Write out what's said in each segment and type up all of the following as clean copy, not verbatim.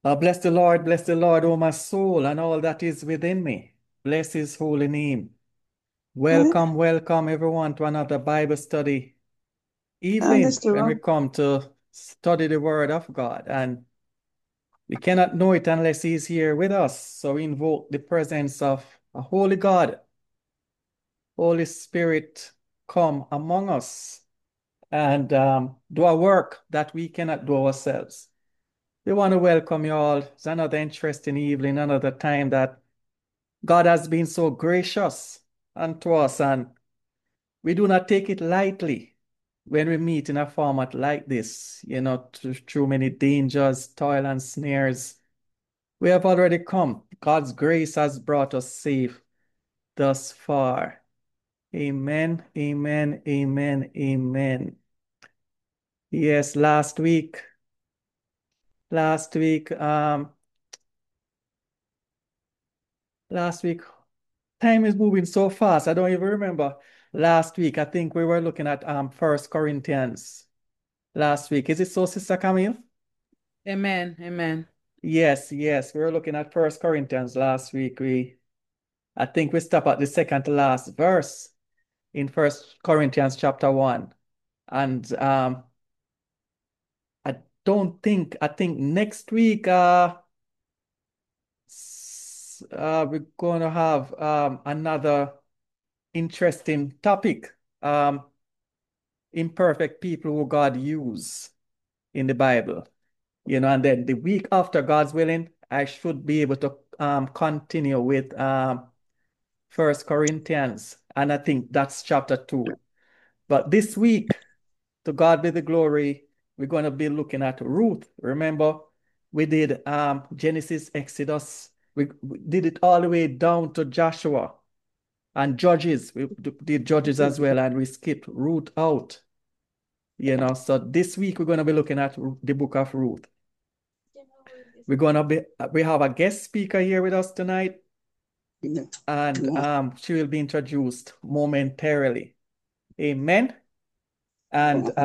Bless the Lord, O my soul, and all that is within me. Bless his holy name. Hmm? Welcome, welcome everyone to another Bible study That's evening the when we wrong. come to study the Word of God. And we cannot know it unless he's here with us. So we invoke the presence of a holy God, Holy Spirit, come among us and do a work that we cannot do ourselves. We want to welcome you all. It's another interesting evening, another time that God has been so gracious unto us, and we do not take it lightly when we meet in a format like this, through many dangers, toil, and snares. We have already come. God's grace has brought us safe thus far. Amen, amen, amen, amen. Yes, last week, last week, time is moving so fast. I don't even remember last week. I think we were looking at First Corinthians last week. Is it so, Sister Camille? Amen. Amen. Yes, yes. We were looking at First Corinthians last week. I think we stopped at the second to last verse in First Corinthians chapter 1. And I think next week we're going to have another interesting topic. Imperfect people who God used in the Bible. And then the week after, God's willing, I should be able to continue with First Corinthians, and I think that's chapter 2. But this week, to God be the glory, we're going to be looking at Ruth. Remember, we did Genesis, Exodus. We did it all the way down to Joshua and Judges. We did Judges as well, and we skipped Ruth out. So this week we're going to be looking at the book of Ruth. We have a guest speaker here with us tonight, and she will be introduced momentarily. Amen. And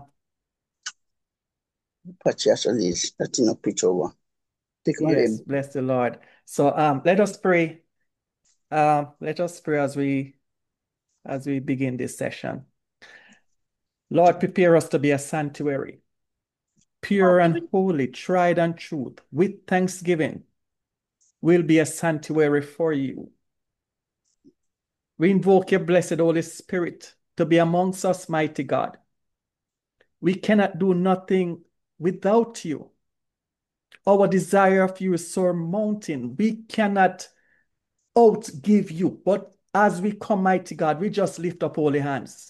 Actually, is starting a picture one. Take on yes, them. bless the Lord. So let us pray. Let us pray as we begin this session. Lord, prepare us to be a sanctuary, pure and holy, tried and truth, with thanksgiving. We'll be a sanctuary for you. We invoke your blessed Holy Spirit to be amongst us, mighty God. We cannot do nothing without you. Our desire of you is so mountain. We cannot outgive you. But as we come, mighty God, we just lift up holy hands.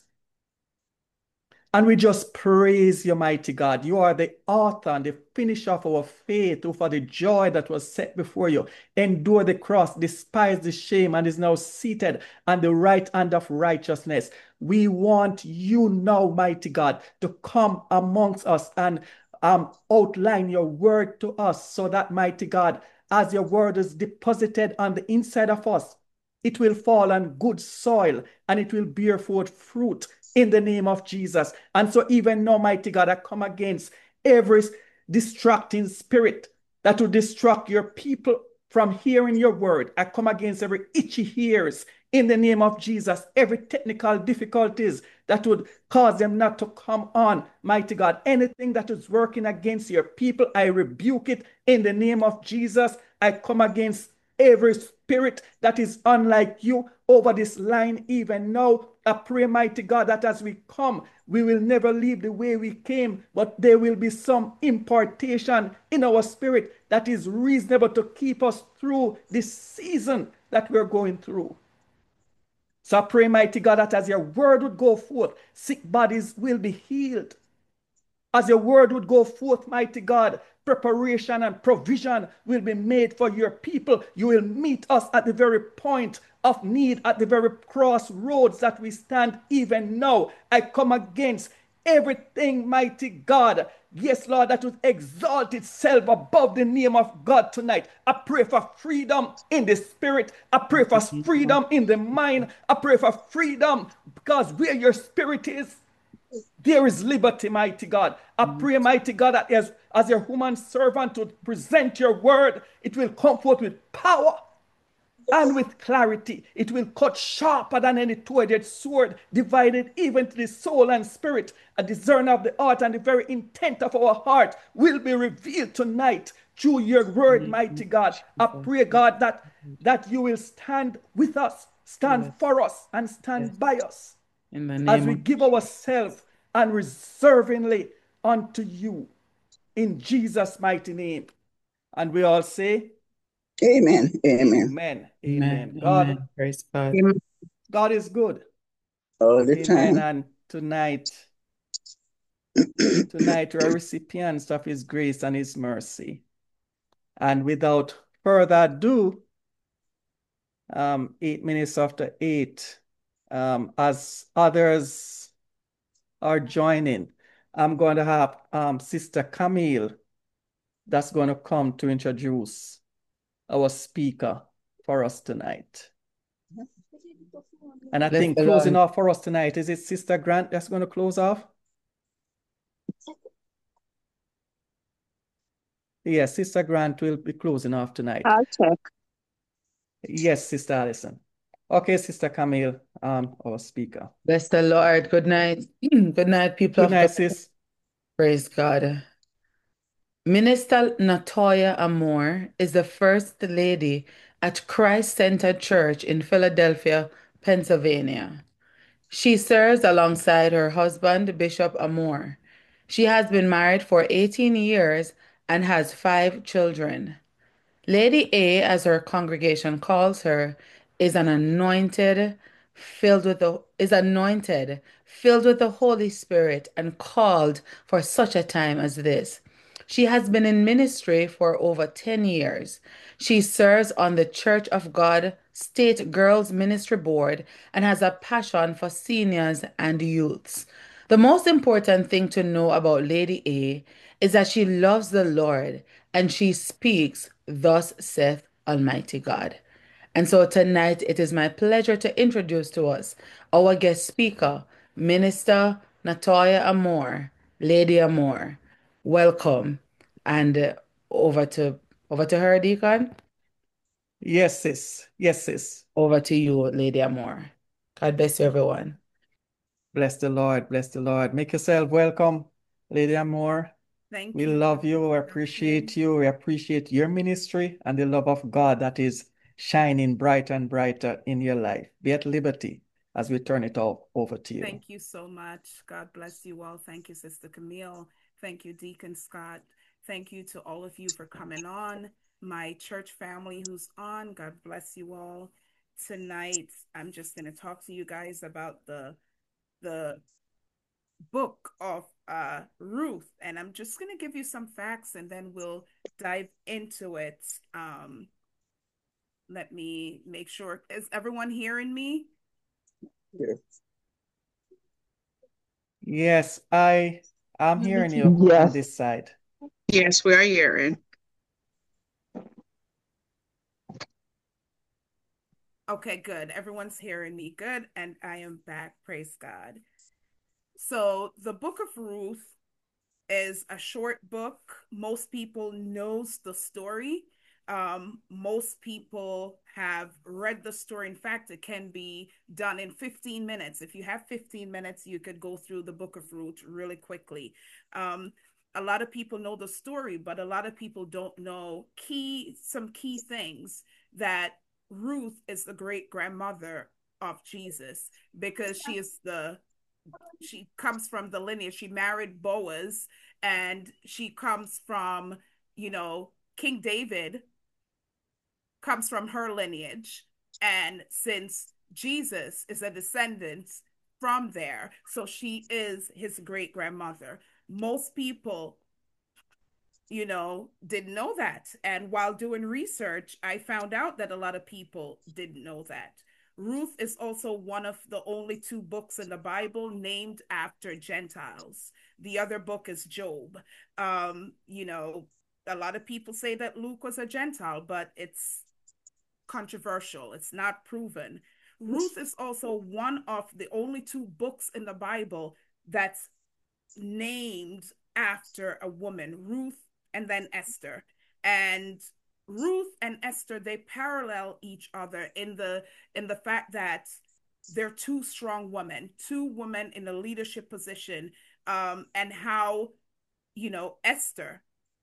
And we just praise you, mighty God. You are the author and the finisher of our faith, who for the joy that was set before you, endure the cross, despise the shame, and is now seated on the right hand of righteousness. We want you now, mighty God, to come amongst us and outline your word to us, so that, mighty God, as your word is deposited on the inside of us, it will fall on good soil and it will bear forth fruit in the name of Jesus. And so, even now, mighty God, I come against every distracting spirit that will distract your people from hearing your word. I come against every itchy ears in the name of Jesus, every technical difficulties that would cause them not to come on, mighty God. Anything that is working against your people, I rebuke it in the name of Jesus. I come against every spirit that is unlike you over this line even now. I pray, mighty God, that as we come, we will never leave the way we came, but there will be some impartation in our spirit that is reasonable to keep us through this season that we're going through. So I pray, mighty God, that as your word would go forth, sick bodies will be healed. As your word would go forth, mighty God, preparation and provision will be made for your people. You will meet us at the very point of need, at the very crossroads that we stand even now. I come against everything, mighty God. Yes, Lord, that would exalt itself above the name of God tonight. I pray for freedom in the spirit. I pray for freedom in the mind. I pray for freedom because where your spirit is, there is liberty, mighty God. I pray, mighty God, that as your human servant to present your word, it will come forth with power and with clarity. It will cut sharper than any two-edged sword, divided even to the soul and spirit. A discerner of the heart and the very intent of our heart will be revealed tonight through your word, mighty God. I pray, God, that you will stand with us, stand for us, and stand by us In the as name we of give ourselves unreservingly unto you in Jesus' mighty name. And we all say, Amen. Amen. Amen. Amen. Amen. Amen. Praise God. Amen. God is good. All the Amen. time. And tonight we're recipients of his grace and his mercy. And without further ado, 8 minutes after 8, as others are joining, I'm going to have Sister Camille that's going to come to introduce our speaker for us tonight. And I Bless think the closing Lord. off for us tonight, is it Sister Grant that's going to close off? Yes, Sister Grant will be closing off tonight. I'll check. Yes, Sister Allison. Okay, Sister Camille, our speaker. Bless the Lord. Good night. Good night, people Good of night, God. sis. Praise God. Minister Natoya Amore is the first lady at Christ Centered Church in Philadelphia, Pennsylvania. She serves alongside her husband, Bishop Amore. She has been married for 18 years and has 5 children. Lady A, as her congregation calls her, is anointed, filled with the Holy Spirit, and called for such a time as this. She has been in ministry for over 10 years. She serves on the Church of God State Girls Ministry Board and has a passion for seniors and youths. The most important thing to know about Lady A is that she loves the Lord and she speaks, "Thus saith Almighty God." And so tonight it is my pleasure to introduce to us our guest speaker, Minister Natoya Amore, Lady Amore. Welcome. And over to her, Deacon. Yes, sis. Yes, sis. Over to you, Lady Amore. God bless you, everyone. Bless the Lord. Bless the Lord. Make yourself welcome, Lady Amore. Thank We you. love you. We appreciate you. We appreciate your ministry and the love of God that is shining brighter and brighter in your life. Be at liberty as we turn it all over to you. Thank you so much. God bless you all. Thank you, Sister Camille. Thank you, Deacon Scott. Thank you to all of you for coming on. My church family who's on, God bless you all. Tonight, I'm just going to talk to you guys about the book of Ruth, and I'm just going to give you some facts and then we'll dive into it. Let me make sure. Is everyone hearing me? Yes. Yes, I'm hearing you on Yes. this side. Yes, we are hearing. Okay, good. Everyone's hearing me. Good. And I am back. Praise God. So the book of Ruth is a short book. Most people knows the story. Most people have read the story. In fact, it can be done in 15 minutes. If you have 15 minutes, you could go through the book of Ruth really quickly. A lot of people know the story, but a lot of people don't know some key things, that Ruth is the great grandmother of Jesus, because she comes from the lineage. She married Boaz, and she comes from, King David comes from her lineage. And since Jesus is a descendant from there, so she is his great grandmother. Most people, didn't know that. And while doing research, I found out that a lot of people didn't know that. Ruth is also one of the only 2 books in the Bible named after Gentiles. The other book is Job. A lot of people say that Luke was a Gentile, but it's controversial. It's not proven. Ruth is also one of the only 2 books in the Bible that's named after a woman, Ruth and then Esther. And Ruth and Esther, they parallel each other in the fact that they're two strong women, two women in a leadership position, and how, Esther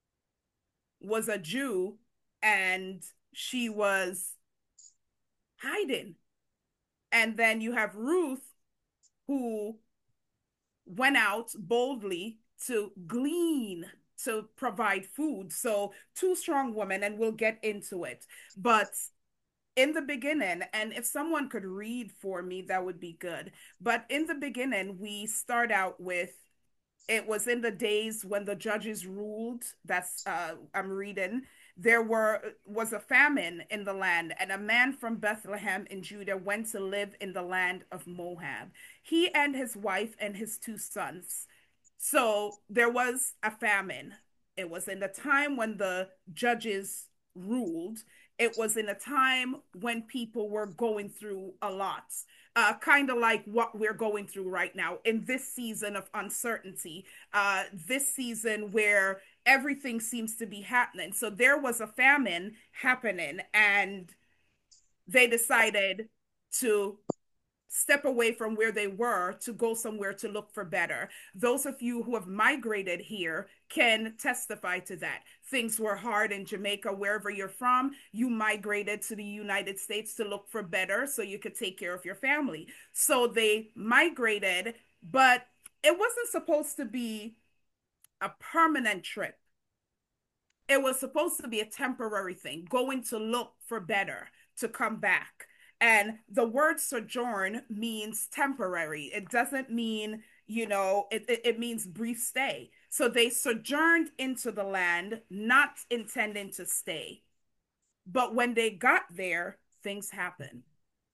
was a Jew and she was hiding. And then you have Ruth, who went out boldly to glean, to provide food. So, two strong women, and we'll get into it. But in the beginning, and if someone could read for me, that would be good. But in the beginning, we start out with, it was in the days when the judges ruled. That's I'm reading. Was a famine in the land, and a man from Bethlehem in Judah went to live in the land of Moab. He and his wife and his two sons. So there was a famine. It was in the time when the judges ruled. It was in a time when people were going through a lot, kind of like what we're going through right now in this season of uncertainty, this season where everything seems to be happening. So there was a famine happening, and they decided to step away from where they were to go somewhere to look for better. Those of you who have migrated here can testify to that. Things were hard in Jamaica, wherever you're from. You migrated to the United States to look for better so you could take care of your family. So they migrated, but it wasn't supposed to be a permanent trip. It was supposed to be a temporary thing, going to look for better, to come back. And the word sojourn means temporary. It doesn't mean, it means brief stay. So they sojourned into the land, not intending to stay. But when they got there, things happen.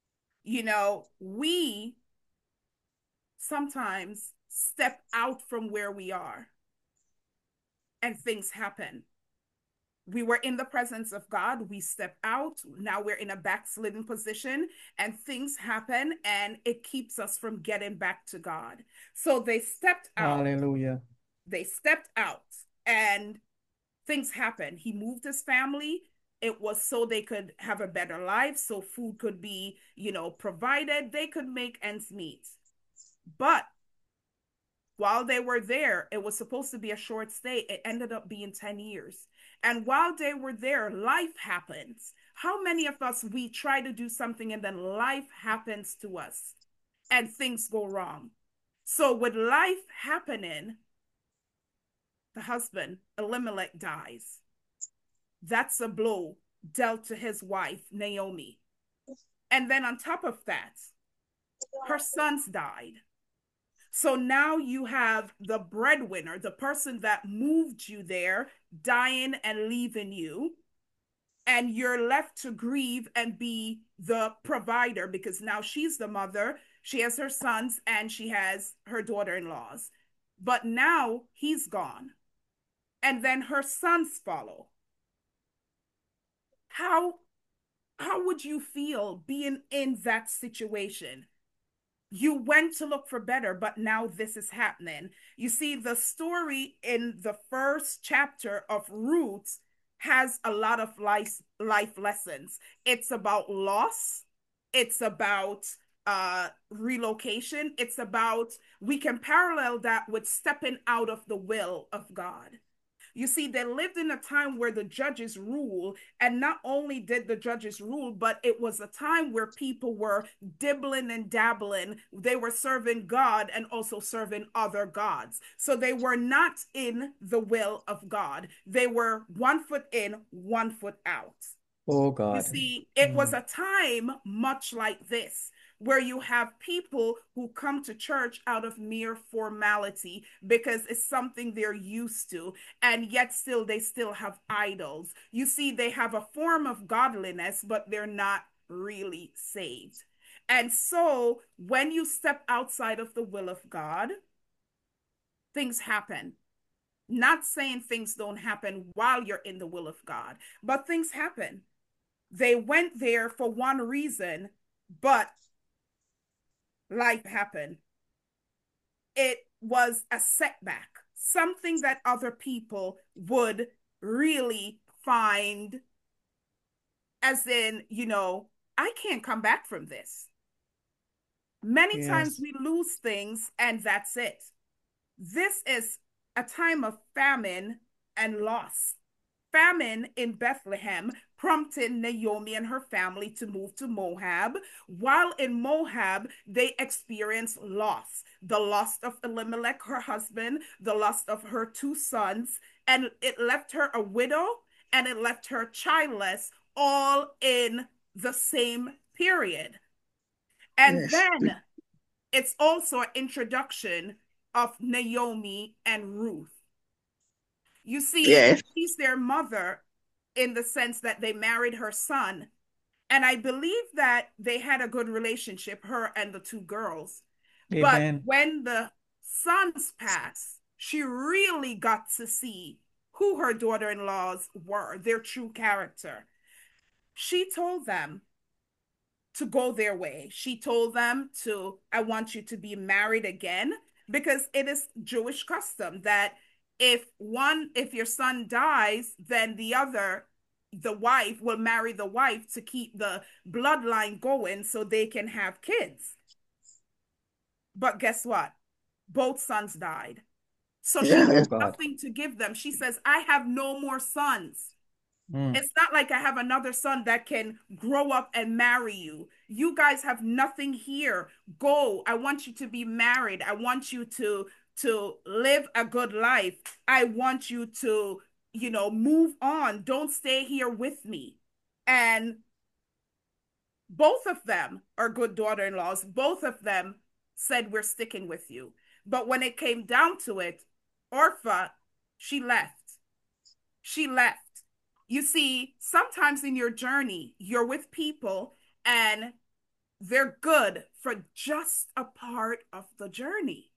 We sometimes step out from where we are and things happen. We were in the presence of God. We stepped out. Now we're in a backslidden position and things happen, and it keeps us from getting back to God. So they stepped out. Hallelujah. They stepped out and things happened. He moved his family. It was so they could have a better life, so food could be, provided. They could make ends meet. But while they were there, it was supposed to be a short stay. It ended up being 10 years. And while they were there, life happens. How many of us, we try to do something and then life happens to us and things go wrong? So with life happening, the husband, Elimelech, dies. That's a blow dealt to his wife, Naomi. And then on top of that, her sons died. So now you have the breadwinner, the person that moved you there, dying and leaving you. And you're left to grieve and be the provider, because now she's the mother. She has her sons and she has her daughter-in-laws. But now he's gone. And then her sons follow. How would you feel being in that situation? You went to look for better, but now this is happening. You see, the story in the first chapter of Ruth has a lot of life lessons. It's about loss. It's about relocation. It's about, we can parallel that with stepping out of the will of God. You see, they lived in a time where the judges ruled, and not only did the judges rule, but it was a time where people were dibbling and dabbling. They were serving God and also serving other gods. So they were not in the will of God. They were 1 foot in, 1 foot out. Oh, God. You see, it was a time much like this, where you have people who come to church out of mere formality because it's something they're used to, and yet still they still have idols. You see, they have a form of godliness, but they're not really saved. And so when you step outside of the will of God, things happen. Not saying things don't happen while you're in the will of God, but things happen. They went there for one reason, but life happened. It was a setback, something that other people would really find as in, I can't come back from this. Many times Yes. we lose things and that's it. This is a time of famine and loss. Famine in Bethlehem prompted Naomi and her family to move to Moab. While in Moab, they experienced loss, the loss of Elimelech, her husband, the loss of her two sons, and it left her a widow and it left her childless, all in the same period. And Yes. then it's also an introduction of Naomi and Ruth. You see, Yes. she's their mother in the sense that they married her son. And I believe that they had a good relationship, her and the two girls. But Amen. when the sons passed, she really got to see who her daughter in laws were, their true character. She told them to go their way. She told them I want you to be married again, because it is Jewish custom that if your son dies, then the wife will marry the wife to keep the bloodline going so they can have kids. But guess what? Both sons died. So she Yeah. Oh has God. nothing to give them. She says, I have no more sons. Mm. It's not like I have another son that can grow up and marry you. You guys have nothing here. Go. I want you to be married. I want you to live a good life. I want you to, move on. Don't stay here with me. And both of them are good daughter-in-laws. Both of them said, we're sticking with you. But when it came down to it, Orpha, she left. She left. You see, sometimes in your journey, you're with people and they're good for just a part of the journey.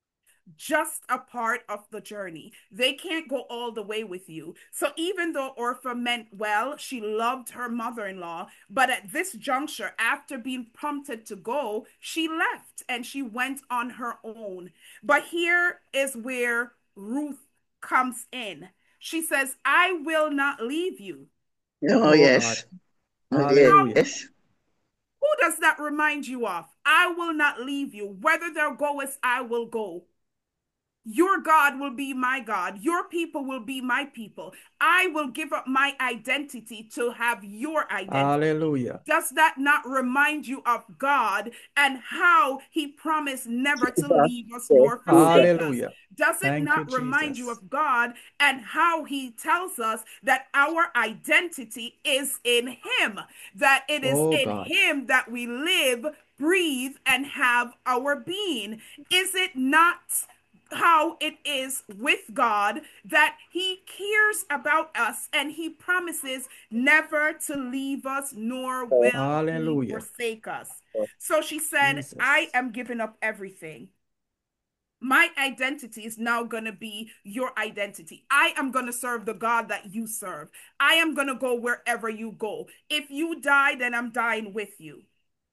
Just a part of the journey. They can't go all the way with you. So even though Orpha meant well, she loved her mother-in-law, but at this juncture, after being prompted to go, she left and she went on her own. But here is where Ruth comes in. She says, I will not leave you. Oh, Oh God. yes. Hallelujah. Yes. Who does that remind you of? I will not leave you. Whither thou goest, I will go. Your God will be my God. Your people will be my people. I will give up my identity to have your identity. Hallelujah. Does that not remind you of God and how he promised never to Jesus. leave us Yes. nor Jesus. forsake us? Hallelujah. Does it Thank you, not remind you Jesus. of God and how he tells us that our identity is in him, that it is Oh in God. him that we live, breathe, and have our being? Is it not how it is with God that he cares about us and he promises never to leave us nor will he Hallelujah. forsake us? So she said, I Jesus. am giving up everything. My identity is now going to be your identity. I am going to serve the God that you serve. I am going to go wherever you go. If you die, then I'm dying with you.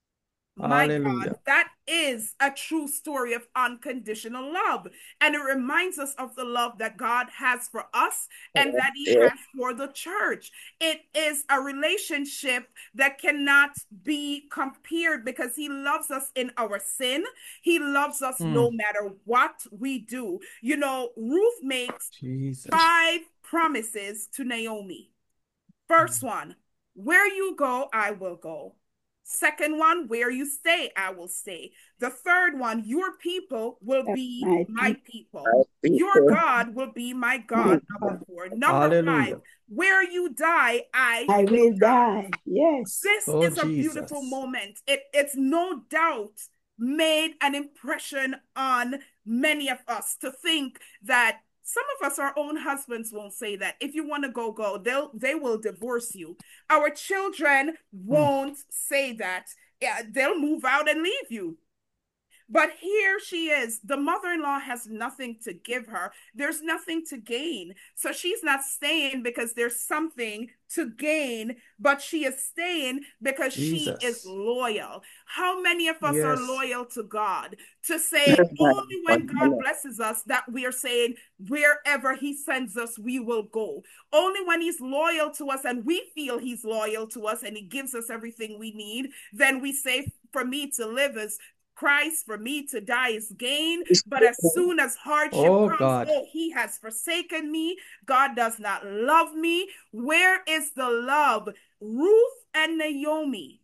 My God, Hallelujah. that is a true story of unconditional love. And it reminds us of the love that God has for us and that He Yes. has for the church. It is a relationship that cannot be compared because He loves us in our sin. He loves us no Mm. matter what we do. Ruth makes Jesus. 5 promises to Naomi. First one, where you go, I will go. Second one, where you stay, I will stay. The third one, your people will be My my people, people. Your People. God will be my my God. Number God, 4. Number 5, Hallelujah. where you die, I I will will die. die. Yes. This Oh is a beautiful Jesus. moment. It's no doubt made an impression on many of us to think that some of us, our own husbands, won't say that. If you want to go, go. They will divorce you. Our children Mm. won't say that. Yeah, they'll move out and leave you. But here she is. The mother-in-law has nothing to give her. There's nothing to gain. So she's not staying because there's something to gain, but she is staying because she is Jesus. loyal. How many of us are Yes. loyal to God? To say only when God blesses us that we are saying wherever he sends us, we will go. Only when he's loyal to us and we feel he's loyal to us and he gives us everything we need, then we say, for me to live is Christ, for me to die is gain. But as soon as hardship Oh comes, God. oh, he has forsaken me. God does not love me. Where is the love? Ruth and Naomi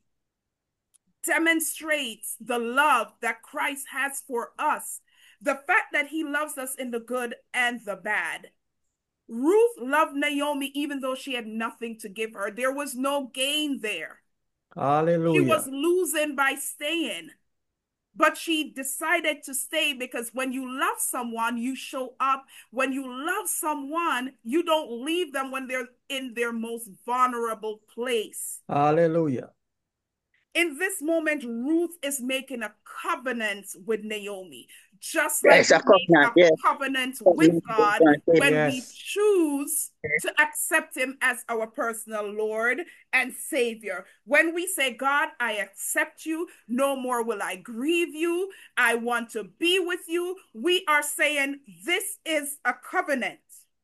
demonstrates the love that Christ has for us. The fact that he loves us in the good and the bad. Ruth loved Naomi even though she had nothing to give her. There was no gain there. She was Hallelujah. losing by staying. But she decided to stay because when you love someone, you show up. When you love someone, you don't leave them when they're in their most vulnerable place. Hallelujah. In this moment, Ruth is making a covenant with Naomi, just like Yes, a we make covenant. a Yes. covenant with God when we Yes. choose to accept him as our personal Lord and Savior. When we say, God, I accept you, no more will I grieve you, I want to be with you, we are saying this is a covenant.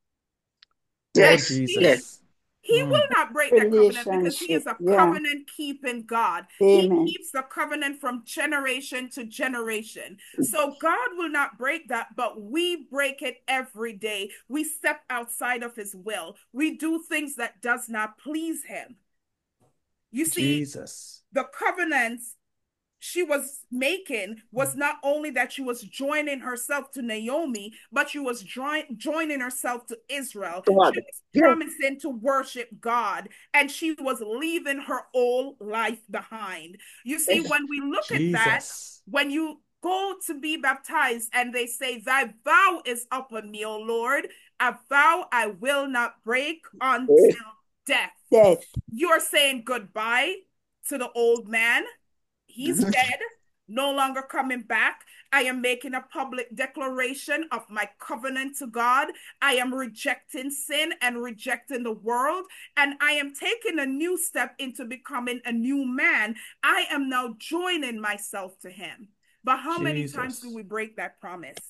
Oh Yes. Yes. Jesus. He will not break that covenant because he is Relationship. a Yeah. covenant keeping God. He Amen. keeps the covenant from generation to generation. So God will not break that, but we break it every day. We step outside of his will. We do things that does not please him. You see, Jesus. the covenants she was making was not only that she was joining herself to Naomi, but she was joining herself to Israel. God. She was Yes. promising to worship God, and she was leaving her old life behind. You see, Yes. when we look at that, Jesus. when you go to be baptized and they say, Thy vow is upon me, O Lord, a vow I will not break until death. Death. You're saying goodbye to the old man. He's dead, no longer coming back. I am making a public declaration of my covenant to God. I am rejecting sin and rejecting the world, and I am taking a new step into becoming a new man. I am now joining myself to him. But how many times do we break that promise?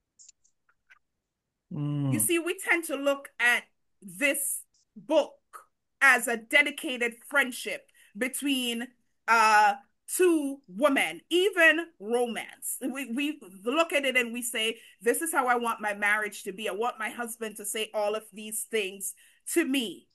You see, we tend to look at this book as a dedicated friendship between two women, even romance. We look at it and we say, this is how I want my marriage to be. I want my husband to say all of these things to me.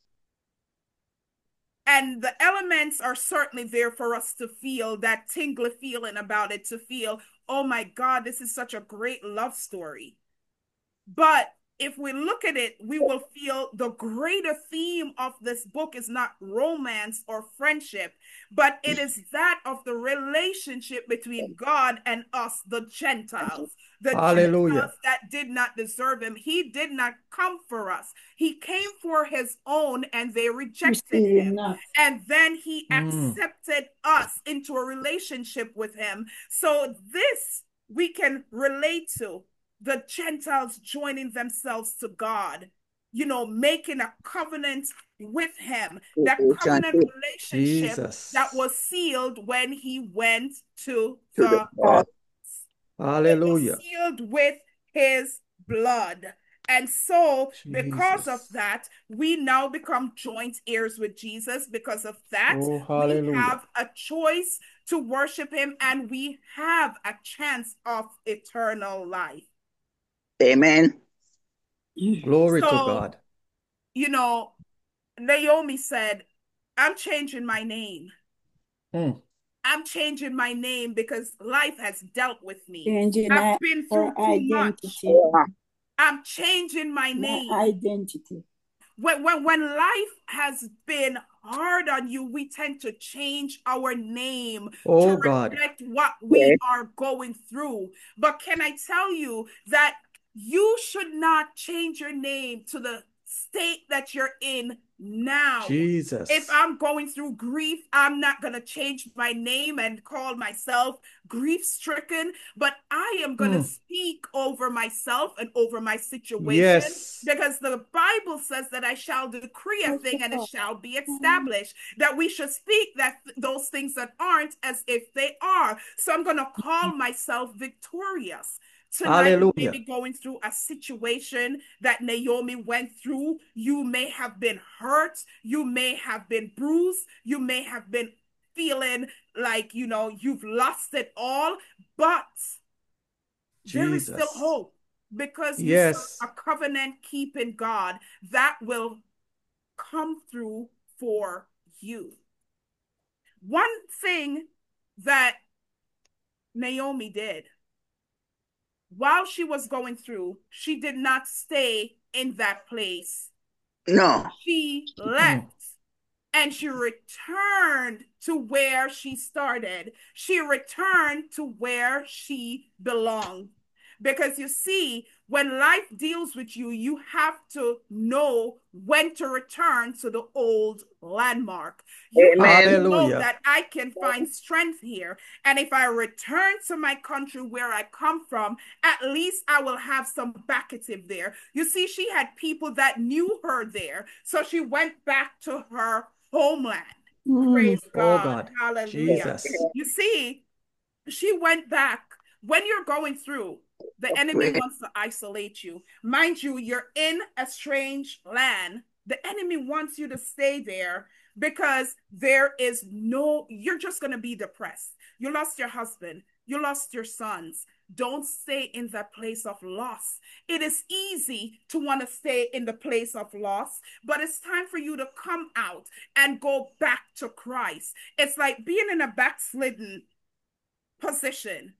And the elements are certainly there for us to feel that tingly feeling about it, to feel, oh my God, this is such a great love story. But if we look at it, we will feel the greater theme of this book is not romance or friendship, but it is that of the relationship between God and us, the Gentiles. The Hallelujah. Gentiles that did not deserve him. He did not come for us. He came for his own and they rejected him. And then he accepted us into a relationship with him. So this we can relate to. The Gentiles joining themselves to God, you know, making a covenant with him, that covenant relationship Jesus. that was sealed when he went to the cross. Hallelujah. It was sealed with his blood. And so, because of that, we now become joint heirs with Jesus. Because of that, we have a choice to worship him and we have a chance of eternal life. Amen. Glory to God. You know, Naomi said, I'm changing my name. I'm changing my name because life has dealt with me. I've been through too much. I'm changing my name. Identity. When life has been hard on you, we tend to change our name to reflect what we are going through. But can I tell you that you should not change your name to the state that you're in now. Jesus. If I'm going through grief, I'm not going to change my name and call myself grief stricken, but I am going to speak over myself and over my situation. Yes. Because the Bible says that I shall decree a thing and it shall be established, that we should speak that those things that aren't as if they are. So I'm going to call myself victorious. Tonight, you may be going through a situation that Naomi went through. You may have been hurt. You may have been bruised. You may have been feeling like, you've lost it all. But there is still hope, because you serve a covenant-keeping God that will come through for you. One thing that Naomi did, while she was going through, she did not stay in that place. No. She left and she returned to where she started. She returned to where she belonged. Because you see, when life deals with you, you have to know when to return to the old landmark. You have to know that I can find strength here. And if I return to my country where I come from, at least I will have some backative there. You see, she had people that knew her there. So she went back to her homeland. Praise God. Oh God. Hallelujah. Jesus. You see, she went back. When you're going through, the enemy wants to isolate you. Mind you, you're in a strange land. The enemy wants you to stay there because you're just going to be depressed. You lost your husband. You lost your sons. Don't stay in that place of loss. It is easy to want to stay in the place of loss, but it's time for you to come out and go back to Christ. It's like being in a backslidden position.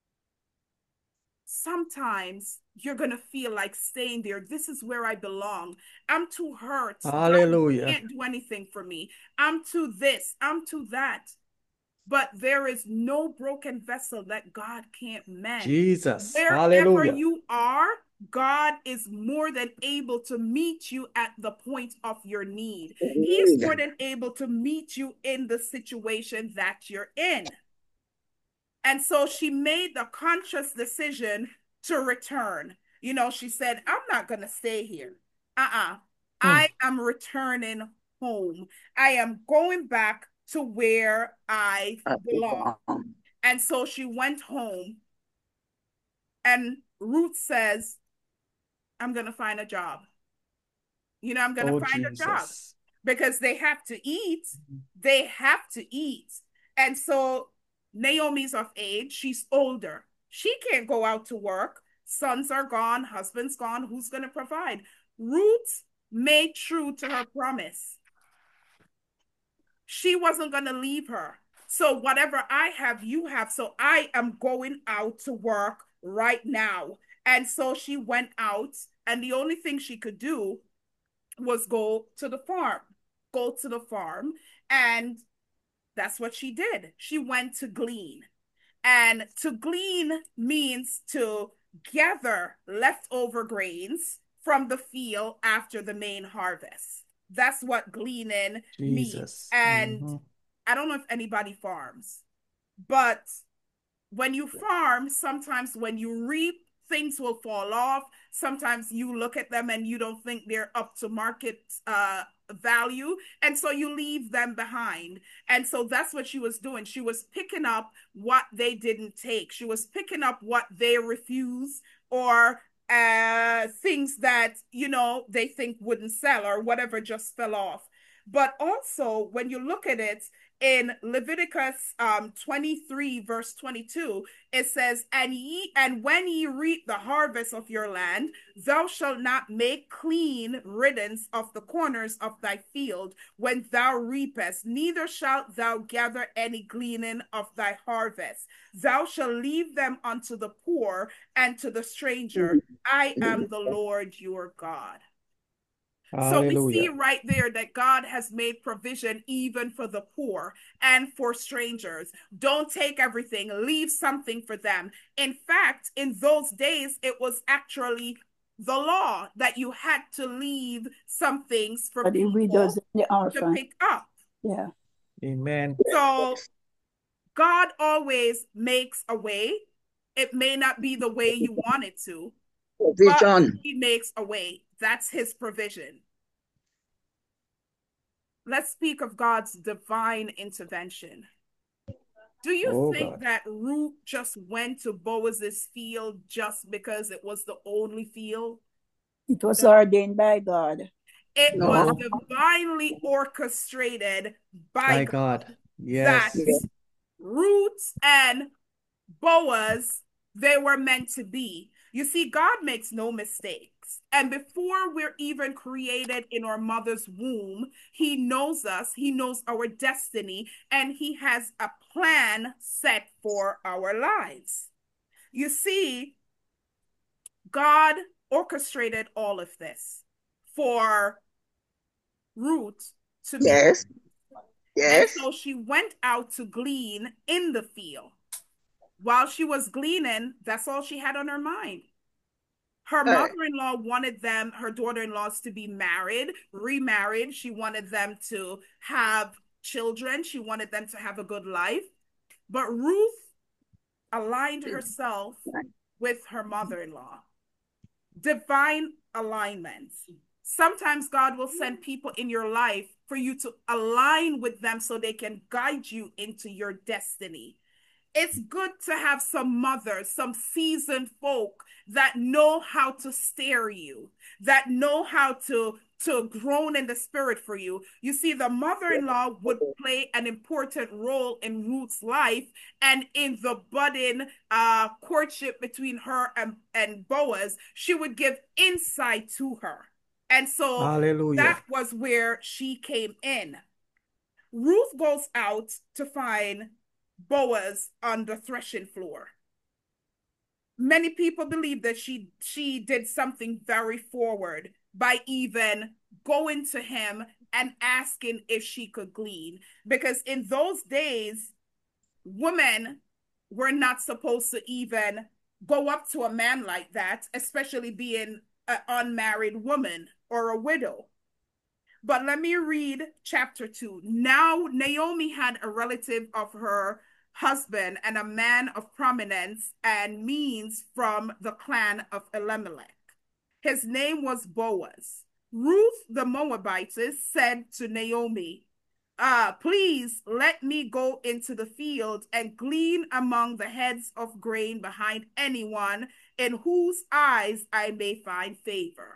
Sometimes you're going to feel like staying there. This is where I belong. I'm too hurt. Hallelujah. God can't do anything for me. I'm too this. I'm too that. But there is no broken vessel that God can't mend. Jesus. Wherever Hallelujah. you are, God is more than able to meet you at the point of your need. He is more than able to meet you in the situation that you're in. And so she made the conscious decision to return. She said, I'm not going to stay here. I am returning home. I am going back to where I belong. And so she went home. And Ruth says, I'm going to find a job. I'm going to find a job, because they have to eat. They have to eat. And so Naomi's of age. She's older. She can't go out to work. Sons are gone. Husband's gone. Who's going to provide? Ruth made true to her promise. She wasn't going to leave her. So whatever I have, you have. So I am going out to work right now. And so she went out, and the only thing she could do was go to the farm. And that's what she did. She went to glean. And to glean means to gather leftover grains from the field after the main harvest. That's what gleaning means. And I don't know if anybody farms, but when you farm, sometimes when you reap, things will fall off. Sometimes you look at them and you don't think they're up to market value, and so you leave them behind. And so that's what she was doing. She was picking up what they didn't take. She was picking up what they refused, or things that they think wouldn't sell, or whatever just fell off. But also, when you look at it in Leviticus 23 verse 22, it says, and when ye reap the harvest of your land, thou shalt not make clean riddance of the corners of thy field when thou reapest, neither shalt thou gather any gleaning of thy harvest. Thou shalt leave them unto the poor and to the stranger. I am the Lord your God. So we see right there that God has made provision even for the poor and for strangers. Don't take everything, leave something for them. In fact, in those days, it was actually the law that you had to leave some things for the widows people and the to orphans. pick up. Yeah. Amen. So God always makes a way. It may not be the way you want it to, but Provision. he makes a way. That's his provision. Let's speak of God's divine intervention. Do you think God. that Ruth just went to Boaz's field just because it was the only field? It was No. ordained by God. It No. was divinely orchestrated by My God. that Yes. Ruth and Boaz, they were meant to be. You see, God makes no mistakes. And before we're even created in our mother's womb, he knows us, he knows our destiny, and he has a plan set for our lives. You see, God orchestrated all of this for Ruth to be. Yes. And Yes. so she went out to glean in the field. While she was gleaning, that's all she had on her mind. Her mother-in-law wanted them, her daughter-in-laws, to be married, remarried. She wanted them to have children. She wanted them to have a good life. But Ruth aligned herself with her mother-in-law. Divine alignments. Sometimes God will send people in your life for you to align with them so they can guide you into your destiny. It's good to have some mothers, some seasoned folk that know how to steer you, that know how to groan in the spirit for you. You see, the mother-in-law would play an important role in Ruth's life and in the budding courtship between her and Boaz. She would give insight to her. And so Hallelujah. that was where she came in. Ruth goes out to find Boaz on the threshing floor. Many people believe that she did something very forward by even going to him and asking if she could glean. Because in those days, women were not supposed to even go up to a man like that, especially being an unmarried woman or a widow. But let me read chapter 2. Now, Naomi had a relative of her husband and a man of prominence and means from the clan of Elimelech. His name was Boaz. Ruth the Moabitess said to Naomi, please let me go into the field and glean among the heads of grain behind anyone in whose eyes I may find favor.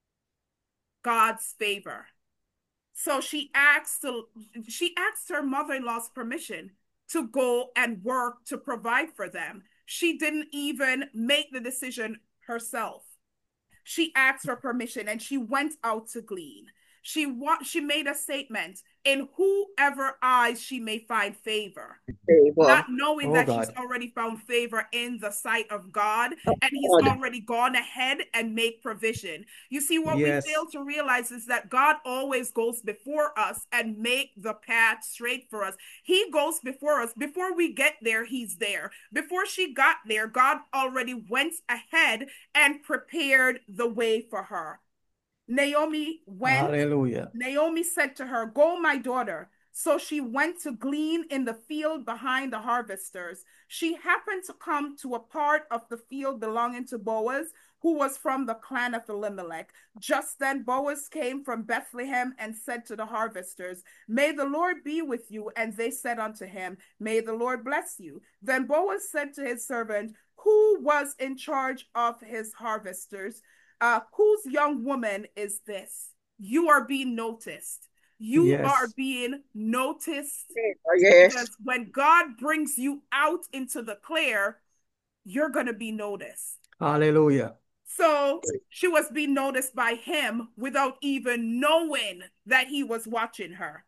God's favor. So she asked her mother-in-law's permission to go and work to provide for them. She didn't even make the decision herself. She asked for permission and she went out to glean. She made a statement, in whoever eyes she may find favor. Not knowing that she's already found favor in the sight of God, and he's already gone ahead and made provision. You see, what we fail to realize is that God always goes before us and make the path straight for us. He goes before us. Before we get there, he's there. Before she got there, God already went ahead and prepared the way for her. Naomi went. Hallelujah. Naomi said to her, go, my daughter. So she went to glean in the field behind the harvesters. She happened to come to a part of the field belonging to Boaz, who was from the clan of Elimelech. Just then Boaz came from Bethlehem and said to the harvesters, may the Lord be with you. And they said unto him, may the Lord bless you. Then Boaz said to his servant, who was in charge of his harvesters, whose young woman is this? You are being noticed. You are being noticed. Because when God brings you out into the clear, you're going to be noticed. Hallelujah. So she was being noticed by him without even knowing that he was watching her.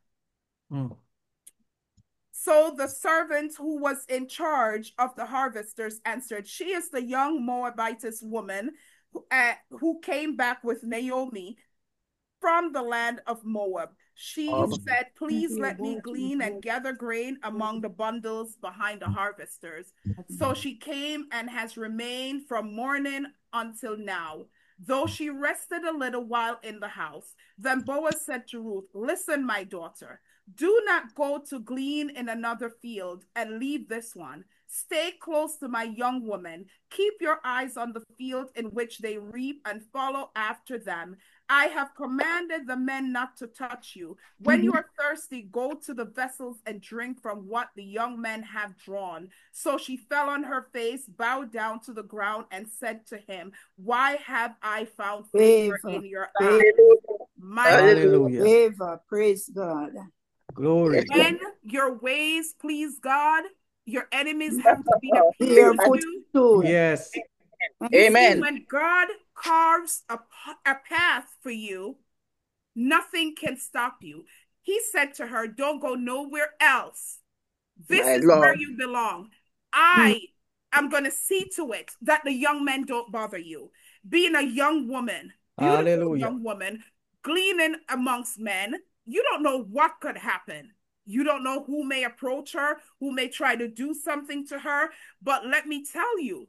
So the servant who was in charge of the harvesters answered, she is the young Moabitess woman who came back with Naomi from the land of Moab. She said, please let me glean and gather grain among the bundles behind the harvesters. So she came and has remained from morning until now. though she rested a little while in the house. Then Boaz said to Ruth, listen, my daughter, do not go to glean in another field and leave this one. Stay close to my young woman. Keep your eyes on the field in which they reap and follow after them. I have commanded the men not to touch you. When you are thirsty, go to the vessels and drink from what the young men have drawn. So she fell on her face, bowed down to the ground, and said to him, why have I found favor Favor. in your eyes? My Hallelujah. Favor. Praise God. Glory. when your ways please God, your enemies have to be Be afraid your of you. footstool. Yes. You see, Amen. when God carves a path for you, nothing can stop you. He said to her, don't go nowhere else. This My is where Lord. you belong. I am going to see to it that the young men don't bother you. Being a young woman, beautiful Hallelujah. young woman, gleaning amongst men, you don't know what could happen. You don't know who may approach her, who may try to do something to her. But let me tell you,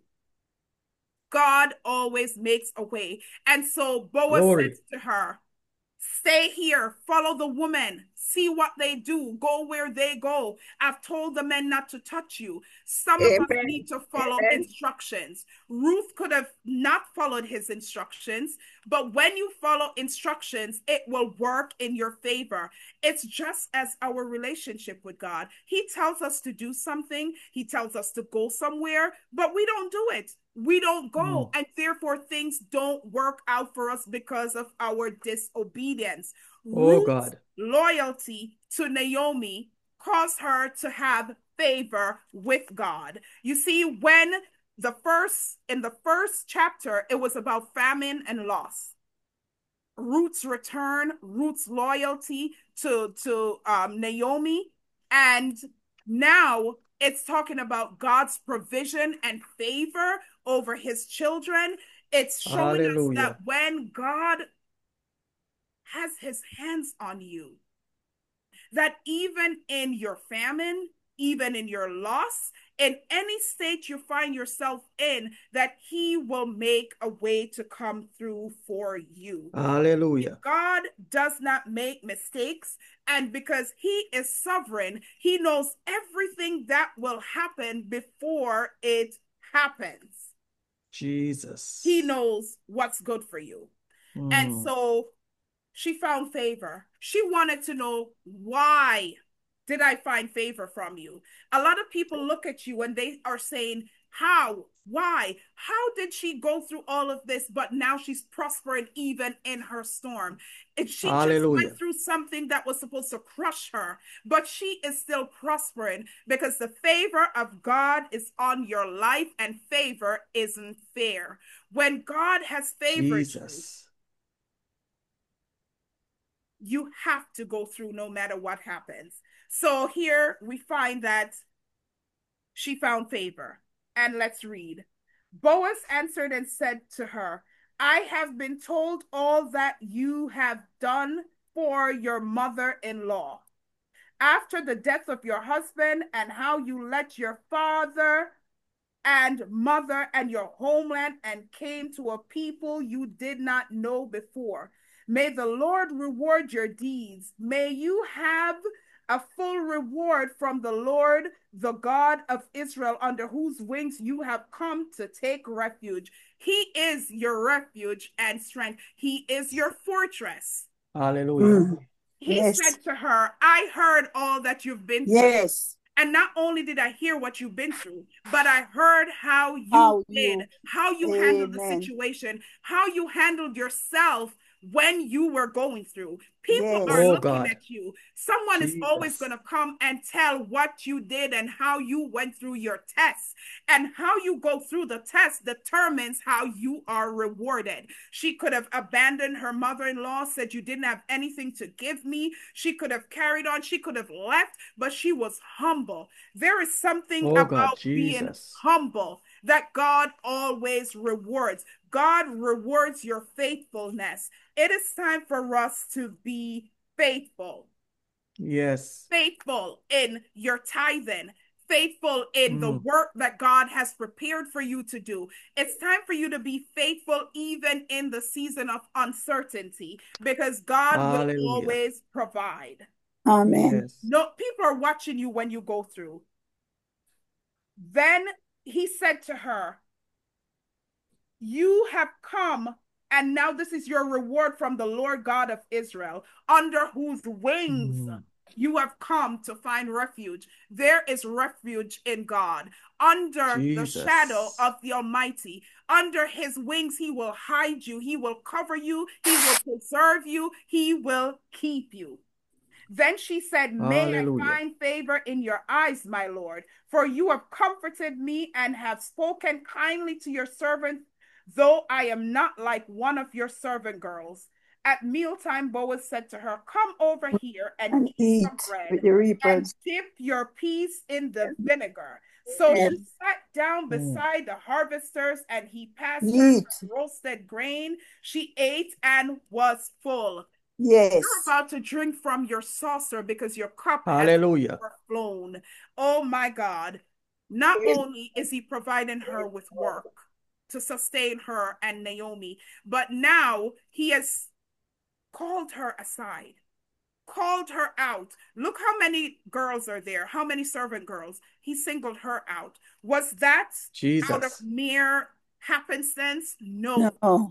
God always makes a way. And so Boaz Glory. said to her, stay here, follow the woman, see what they do, go where they go. I've told the men not to touch you. Some of us Amen. need to follow instructions. Ruth could have not followed his instructions, but when you follow instructions, it will work in your favor. It's just as our relationship with God. He tells us to do something, he tells us to go somewhere, but we don't do it. We don't go, and therefore things don't work out for us because of our disobedience. Oh Ruth's God. loyalty to Naomi caused her to have favor with God. You see, when in the first chapter, it was about famine and loss. Ruth's return, Ruth's loyalty to Naomi, and now it's talking about God's provision and favor over his children. It's showing us that Hallelujah. when God has his hands on you, that even in your famine, even in your loss, in any state you find yourself in, that he will make a way to come through for you. Hallelujah. God does not make mistakes, and because he is sovereign, he knows everything that will happen before it happens. Jesus. He knows what's good for you. And so she found favor. She wanted to know, why did I find favor from you? A lot of people look at you and they are saying, how? Why? How did she go through all of this, but now she's prospering even in her storm? And she just Hallelujah. went through something that was supposed to crush her, but she is still prospering because the favor of God is on your life, and favor isn't fair. When God has favored you, Jesus. you have to go through no matter what happens. So here we find that she found favor. And let's read. Boaz answered and said to her, I have been told all that you have done for your mother-in-law after the death of your husband, and how you let your father and mother and your homeland and came to a people you did not know before. May the Lord reward your deeds. May you have a full reward from the Lord, the God of Israel, under whose wings you have come to take refuge. He is your refuge and strength. He is your fortress. Hallelujah. He Yes. said to her, I heard all that you've been through. Yes. And not only did I hear what you've been through, but I heard how you How did, you- how you handled the Amen. situation, how you handled yourself when you were going through. People Yes. are Oh looking God. at you. Someone is always Jesus. going to come and tell what you did and how you went through your tests. And how you go through the test determines how you are rewarded. She could have abandoned her mother-in-law, said, you didn't have anything to give me. She could have carried on. She could have left, but she was humble. There is something Oh God. about being Jesus. humble that God always rewards. God rewards your faithfulness. It is time for us to be faithful. Yes. Faithful in your tithing, faithful in the work that God has prepared for you to do. It's time for you to be faithful even in the season of uncertainty, because God will always provide. Amen. Yes. No, people are watching you when you go through. Then he said to her, you have come, and now this is your reward from the Lord God of Israel, under whose wings you have come to find refuge. There is refuge in God, under the shadow of the Almighty. Under his wings, he will hide you. He will cover you. He will preserve you. He will keep you. Then she said, may I find favor in your eyes, my Lord, for you have comforted me and have spoken kindly to your servant, though I am not like one of your servant girls. At mealtime, Boaz said to her, come over here and eat some bread with the reapers. and dip your peas in the vinegar. So she sat down beside the harvesters, and he passed her some roasted grain. She ate and was full. Yes. You're about to drink from your saucer because your cup has overflown. Oh my God. Not only is he providing her with work to sustain her and Naomi, but now he has called her aside, called her out. Look how many girls are there, how many servant girls. He singled her out. Was that out of mere happenstance? No.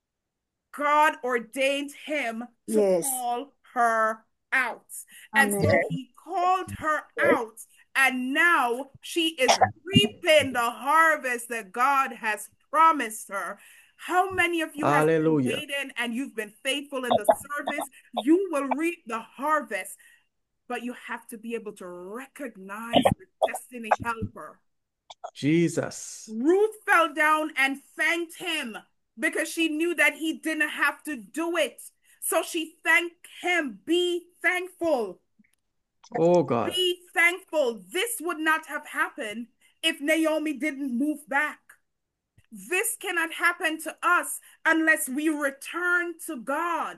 God ordained him to call her out. And so he called her out, and now she is reaping the harvest that God has promised her. How many of you have been waiting and you've been faithful in the service? You will reap the harvest, but you have to be able to recognize the destiny helper. Jesus. Ruth fell down and thanked him because she knew that he didn't have to do it. So she thanked him. Be thankful. Oh God. Be thankful. This would not have happened if Naomi didn't move back. This cannot happen to us unless we return to God.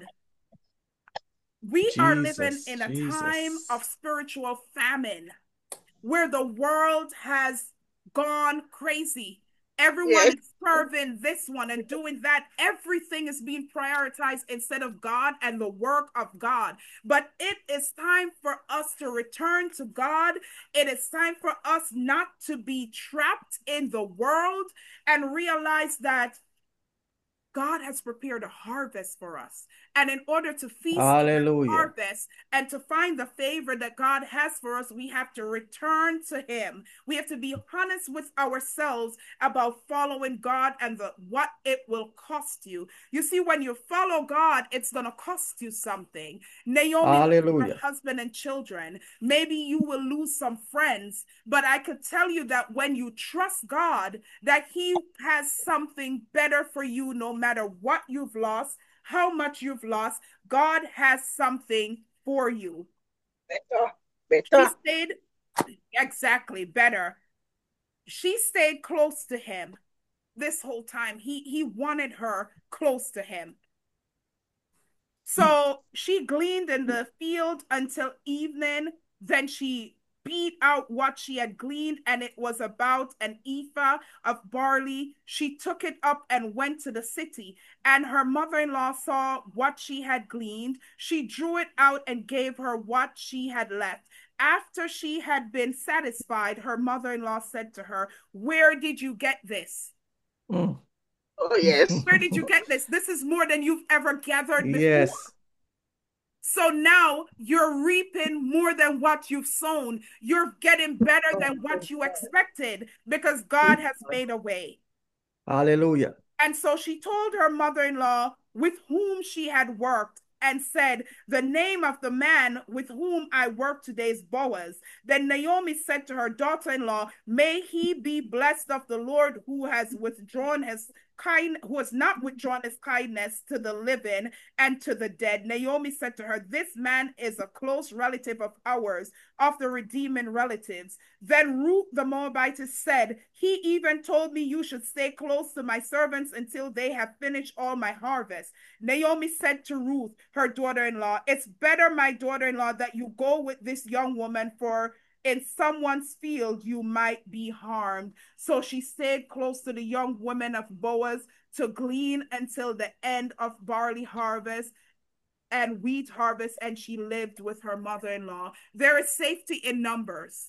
We are living in a time of spiritual famine where the world has gone crazy. Everyone is serving this one and doing that. Everything is being prioritized instead of God and the work of God. But it is time for us to return to God. It is time for us not to be trapped in the world and realize that God has prepared a harvest for us. And in order to feast on the harvest and to find the favor that God has for us, we have to return to him. We have to be honest with ourselves about following God and what it will cost you. You see, when you follow God, it's going to cost you something. Naomi, her husband and children, maybe you will lose some friends, but I could tell you that when you trust God, that he has something better for you no matter what you've lost, how much you've lost. God has something for you. Better. She stayed, exactly, better. She stayed close to him this whole time. He wanted her close to him. So she gleaned in the field until evening. Then she beat out what she had gleaned, and it was about an ephah of barley. She took it up and went to the city, and her mother-in-law saw what she had gleaned. She drew it out and gave her what she had left. After she had been satisfied, her mother-in-law said to her, where did you get this? Oh, yes. Where did you get this? This is more than you've ever gathered before. Yes. So now you're reaping more than what you've sown. You're getting better than what you expected because God has made a way. Hallelujah. And so she told her mother-in-law with whom she had worked and said, the name of the man with whom I work today is Boaz. Then Naomi said to her daughter-in-law, may he be blessed of the Lord who has not withdrawn his kindness to the living and to the dead. Naomi said to her, this man is a close relative of ours, of the redeeming relatives. Then Ruth the Moabitess said, he even told me you should stay close to my servants until they have finished all my harvest. Naomi said to Ruth, her daughter-in-law, it's better, my daughter-in-law, that you go with this young woman, for in someone's field, you might be harmed. So she stayed close to the young women of Boaz to glean until the end of barley harvest and wheat harvest, and she lived with her mother-in-law. There is safety in numbers.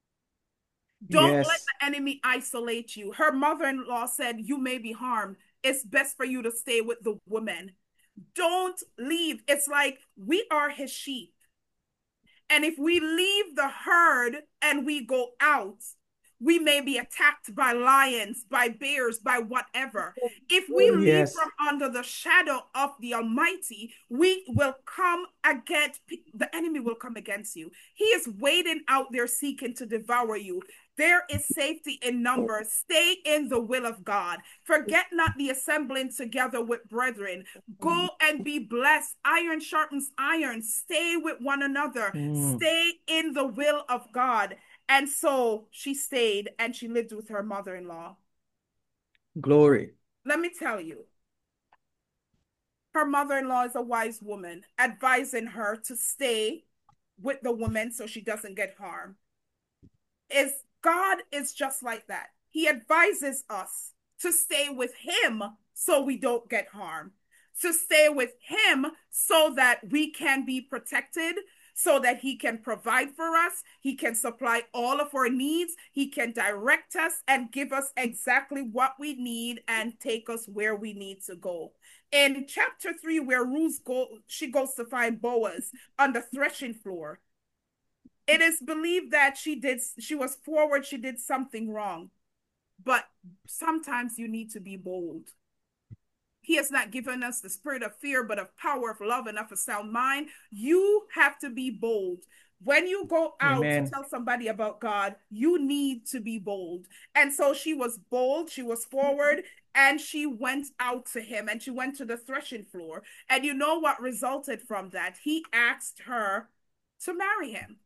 Don't let Yes. the enemy isolate you. Her mother-in-law said, you may be harmed. It's best for you to stay with the woman. Don't leave. It's like we are his sheep. And if we leave the herd and we go out, we may be attacked by lions, by bears, by whatever. If we leave Yes. from under the shadow of the Almighty, we will come against, the enemy will come against you. He is waiting out there seeking to devour you. There is safety in numbers. Stay in the will of God. Forget not the assembling together with brethren. Go and be blessed. Iron sharpens iron. Stay with one another. Stay in the will of God. And so she stayed and she lived with her mother-in-law. Glory. Let me tell you, her mother-in-law is a wise woman, advising her to stay with the woman so she doesn't get harmed. God is just like that. He advises us to stay with him so we don't get harmed, to stay with him so that we can be protected, so that he can provide for us, he can supply all of our needs, he can direct us and give us exactly what we need and take us where we need to go. In chapter 3, where she goes to find Boaz on the threshing floor, it is believed that she was forward, she did something wrong. But sometimes you need to be bold. He has not given us the spirit of fear, but of power, of love, and of a sound mind. You have to be bold. When you go out Amen. to tell somebody about God, you need to be bold. And so she was bold, she was forward, and she went out to him, and she went to the threshing floor. And you know what resulted from that? He asked her to marry him.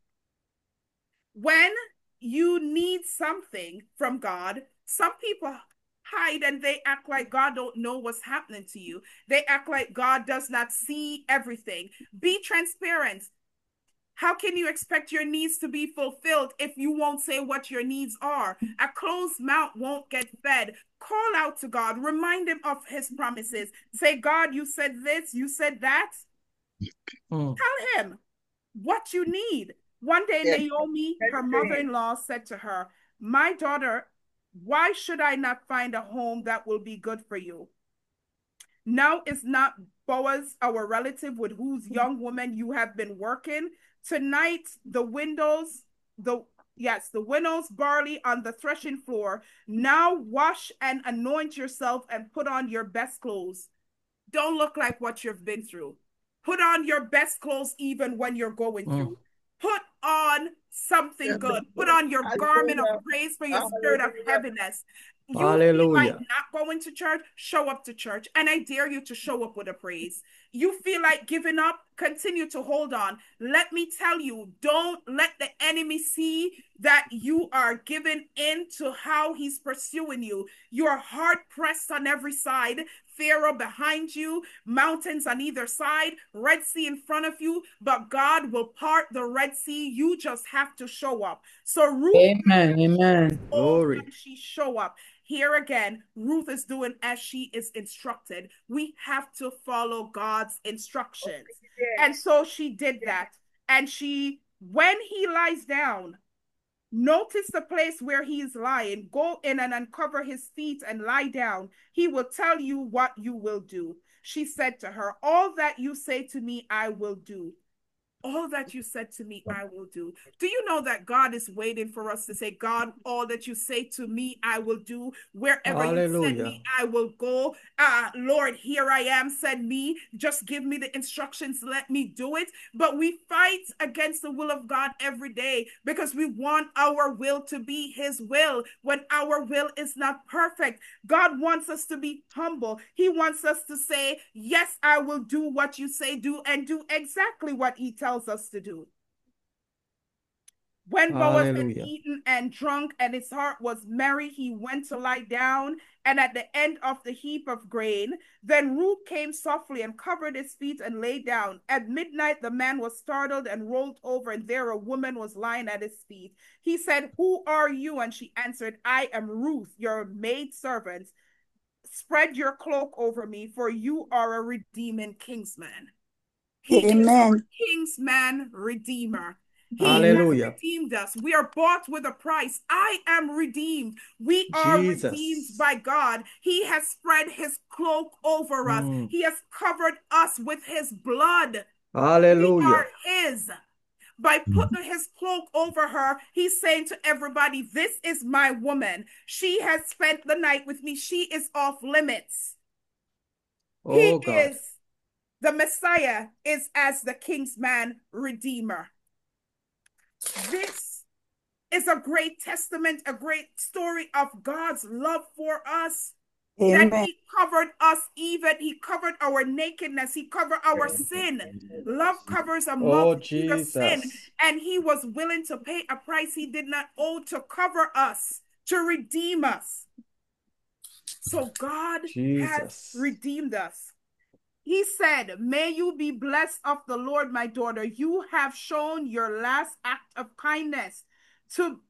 When you need something from God, some people hide and they act like God don't know what's happening to you. They act like God does not see everything. Be transparent. How can you expect your needs to be fulfilled if you won't say what your needs are? A closed mouth won't get fed. Call out to God. Remind him of his promises. Say, God, you said this, you said that. Tell him what you need. One day, Naomi, her mother-in-law, said to her, my daughter, why should I not find a home that will be good for you? Now is not Boaz our relative with whose young woman you have been working? Tonight, the winnow's barley on the threshing floor. Now wash and anoint yourself and put on your best clothes. Don't look like what you've been through. Put on your best clothes even when you're going through. Put on something good. Put on your garment of praise for your spirit of heaviness. You feel like not going to church, show up to church. And I dare you to show up with a praise. You feel like giving up, continue to hold on. Let me tell you, don't let the enemy see that you are giving in to how he's pursuing you. You are hard pressed on every side. Pharaoh behind you, mountains on either side, Red Sea in front of you, but God will part the Red Sea. You just have to show up. So Ruth, amen. Glory. she show up. Here again, Ruth is doing as she is instructed. We have to follow God's instructions. And so she did that. And when he lies down, notice the place where he is lying. Go in and uncover his feet and lie down. He will tell you what you will do. She said to her, all that you say to me, I will do. All that you said to me, I will do. Do you know that God is waiting for us to say, God, all that you say to me, I will do. Wherever you send me, I will go. Lord, here I am, send me. Just give me the instructions, let me do it. But we fight against the will of God every day because we want our will to be his will when our will is not perfect. God wants us to be humble. He wants us to say, yes, I will do what you say do and do exactly what he tells us to do. When Boaz had Hallelujah. eaten and drunk, and his heart was merry, he went to lie down, and at the end of the heap of grain. Then Ruth came softly and covered his feet and lay down. At midnight, the man was startled and rolled over, and there a woman was lying at his feet. He said, "Who are you?" And she answered, "I am Ruth, your maidservant. Spread your cloak over me, for you are a redeeming kingsman." He is our Amen. kingsman redeemer. He has Amen. Hallelujah. redeemed us. We are bought with a price. I am redeemed. We are redeemed Jesus. by God. He has spread his cloak over us. Mm. He has covered us with his blood. We Hallelujah. are his. By putting his cloak over her, he's saying to everybody, "This is my woman. She has spent the night with me. She is off limits." He Oh God. is the Messiah, is as the kingsman redeemer. This is a great testament, a great story of God's love for us. That Amen. he covered us, even he covered our nakedness, he covered our sin. Love covers a Oh multitude of sin, Jesus. and he was willing to pay a price he did not owe to cover us, to redeem us. So God has Jesus. redeemed us. He said, "May you be blessed of the Lord, my daughter. You have shown your last act of kindness to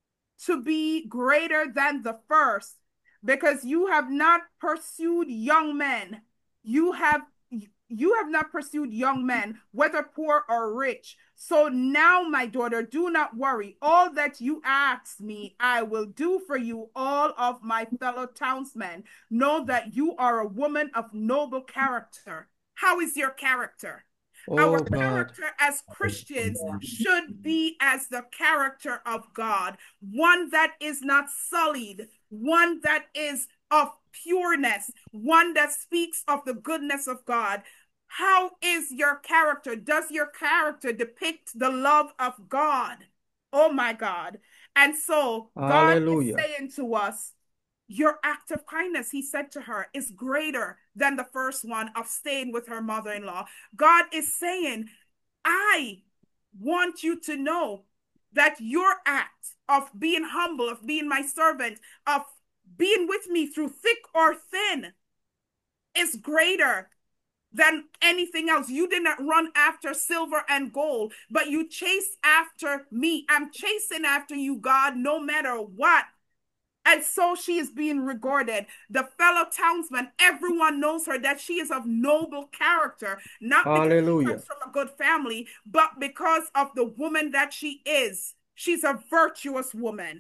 be greater than the first, because you have not pursued young men. You have not pursued young men, whether poor or rich. So now, my daughter, do not worry. All that you ask me, I will do for you, all of my fellow townsmen. Know that you are a woman of noble character." How is your character? Our Oh God. character as Christians should be as the character of God, one that is not sullied, one that is of pureness, one that speaks of the goodness of God. How is your character? Does your character depict the love of God? Oh my God. And so God is Hallelujah. saying to us, your act of kindness, he said to her, is greater than the first one of staying with her mother-in-law. God is saying, I want you to know that your act of being humble, of being my servant, of being with me through thick or thin is greater than anything else. You did not run after silver and gold, but you chased after me. I'm chasing after you, God, no matter what. And so she is being regarded. The fellow townsmen, everyone knows her, that she is of noble character, not because she Hallelujah. comes from a good family, but because of the woman that she is. She's a virtuous woman.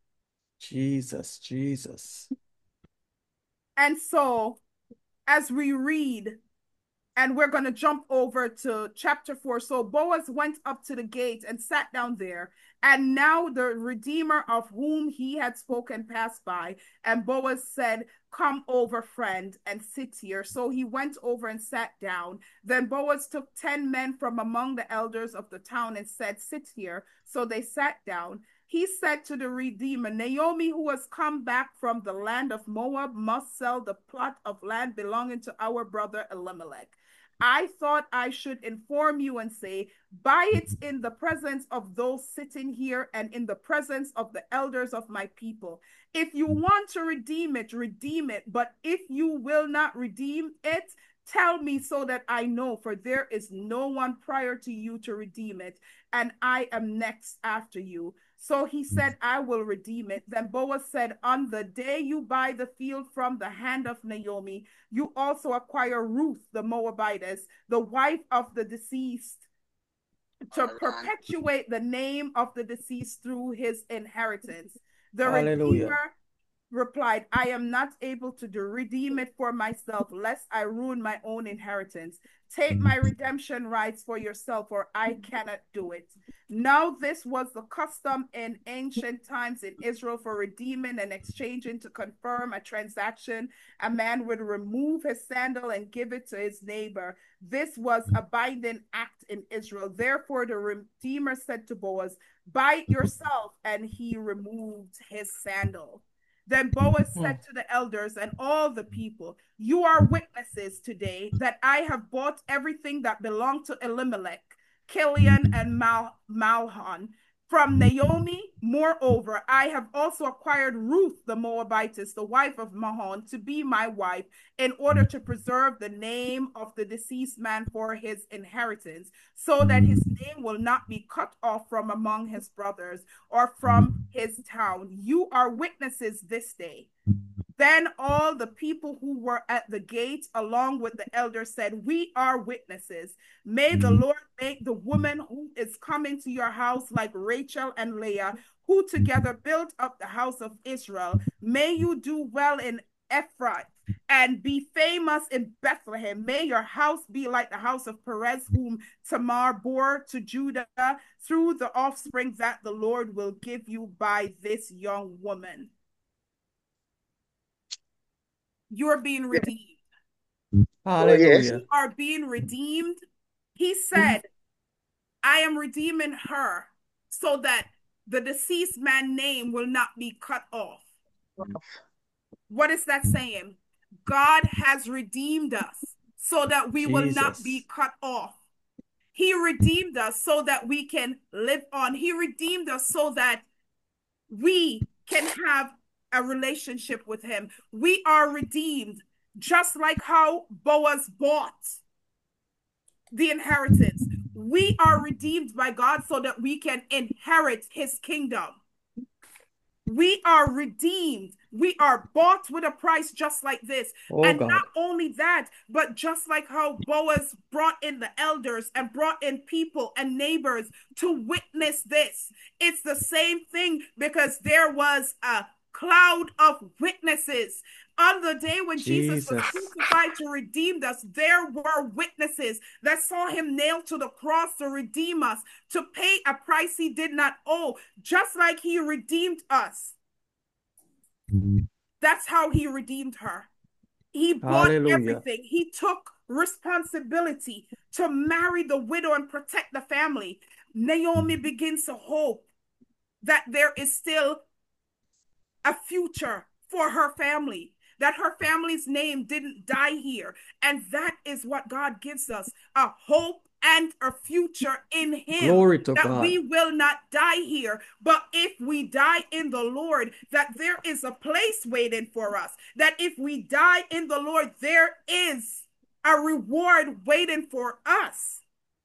Jesus. Jesus. And so, as we read, and we're going to jump over to chapter 4. So Boaz went up to the gate and sat down there. And now the Redeemer of whom he had spoken passed by. And Boaz said, "Come over, friend, and sit here." So he went over and sat down. Then Boaz took 10 men from among the elders of the town and said, "Sit here." So they sat down. He said to the Redeemer, "Naomi, who has come back from the land of Moab, must sell the plot of land belonging to our brother Elimelech. I thought I should inform you and say, buy it in the presence of those sitting here and in the presence of the elders of my people. If you want to redeem it, redeem it. But if you will not redeem it, tell me so that I know, for there is no one prior to you to redeem it, and I am next after you." So he said, "I will redeem it." Then Boaz said, "On the day you buy the field from the hand of Naomi, you also acquire Ruth the Moabitess, the wife of the deceased, to perpetuate the name of the deceased through his inheritance." The Hallelujah. Redeemer replied, "I am not able to redeem it for myself, lest I ruin my own inheritance. Take my redemption rights for yourself, or I cannot do it." Now, this was the custom in ancient times in Israel for redeeming and exchanging to confirm a transaction. A man would remove his sandal and give it to his neighbor. This was a binding act in Israel. Therefore, the Redeemer said to Boaz, "Buy it yourself." And he removed his sandal. Then Boaz said to the elders and all the people, "You are witnesses today that I have bought everything that belonged to Elimelech, Kilion, and Mahlon, from Naomi. Moreover, I have also acquired Ruth the Moabitess, the wife of Mahlon, to be my wife, in order to preserve the name of the deceased man for his inheritance, so that his name will not be cut off from among his brothers or from his town. You are witnesses this day. Then all the people who were at the gate, along with the elders, said, we are witnesses. May the Lord make the woman who is coming to your house like Rachel and Leah, who together built up the house of Israel. May you do well in Ephrath and be famous in Bethlehem. May your house be like the house of Perez, whom Tamar bore to Judah, through the offspring that the Lord will give you by this young woman. You're being redeemed. Hallelujah. You are being redeemed. He said, I am redeeming her so that the deceased man's name will not be cut off. What is that saying? God has redeemed us so that we will not be cut off. He redeemed us so that we can live on. He redeemed us so that we can have a relationship with him. We are redeemed, just like how Boaz bought the inheritance. We are redeemed by God so that we can inherit his kingdom. We are redeemed. We are bought with a price just like this. And God, not only that, but just like how Boaz brought in the elders and brought in people and neighbors to witness this. It's the same thing, because there was a cloud of witnesses. On the day when Jesus was crucified to redeem us, there were witnesses that saw him nailed to the cross to redeem us, to pay a price he did not owe, just like he redeemed us. That's how he redeemed her. He bought everything. He took responsibility to marry the widow and protect the family. Naomi begins to hope that there is still a future for her family, that her family's name didn't die here. And that is what God gives us, a hope and a future in him. Glory to God. We will not die here, but if we die in the Lord, that there is a place waiting for us. That if we die in the Lord, there is a reward waiting for us.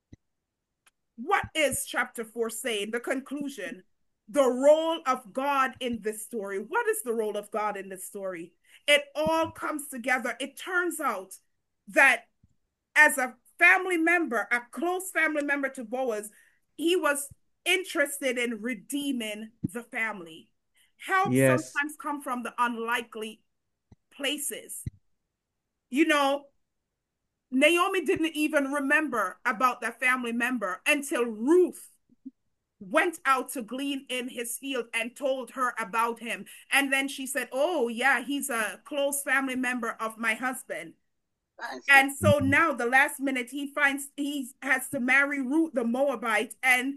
What is chapter 4 saying? The conclusion. The role of God in this story. What is the role of God in this story? It all comes together. It turns out that as a family member, a close family member to Boaz, he was interested in redeeming the family. Help sometimes come from the unlikely places. You know, Naomi didn't even remember about that family member until Ruth went out to glean in his field and told her about him. And then she said, oh yeah, he's a close family member of my husband. And so now the last minute he finds he has to marry Ruth the Moabite, and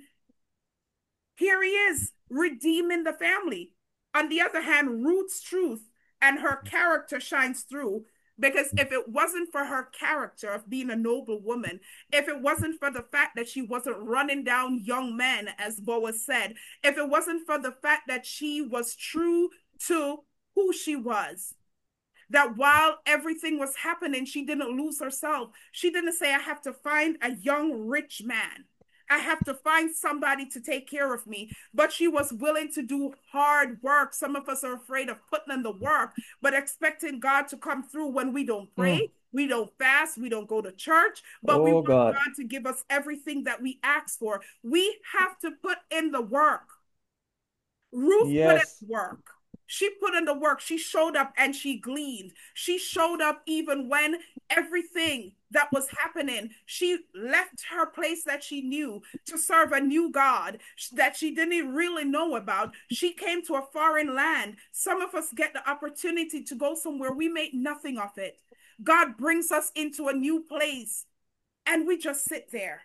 here he is redeeming the family. On the other hand, Ruth's truth and her character shines through, because if it wasn't for her character of being a noble woman, if it wasn't for the fact that she wasn't running down young men, as Boaz said, if it wasn't for the fact that she was true to who she was, that while everything was happening, she didn't lose herself. She didn't say, I have to find a young rich man. I have to find somebody to take care of me. But she was willing to do hard work. Some of us are afraid of putting in the work, but expecting God to come through when we don't pray, we don't fast, we don't go to church, but we want God to give us everything that we ask for. We have to put in the work. Ruth put in work. She put in the work. She showed up and she gleaned. She showed up even when everything that was happening, she left her place that she knew to serve a new God that she didn't really know about. She came to a foreign land. Some of us get the opportunity to go somewhere. We make nothing of it. God brings us into a new place and we just sit there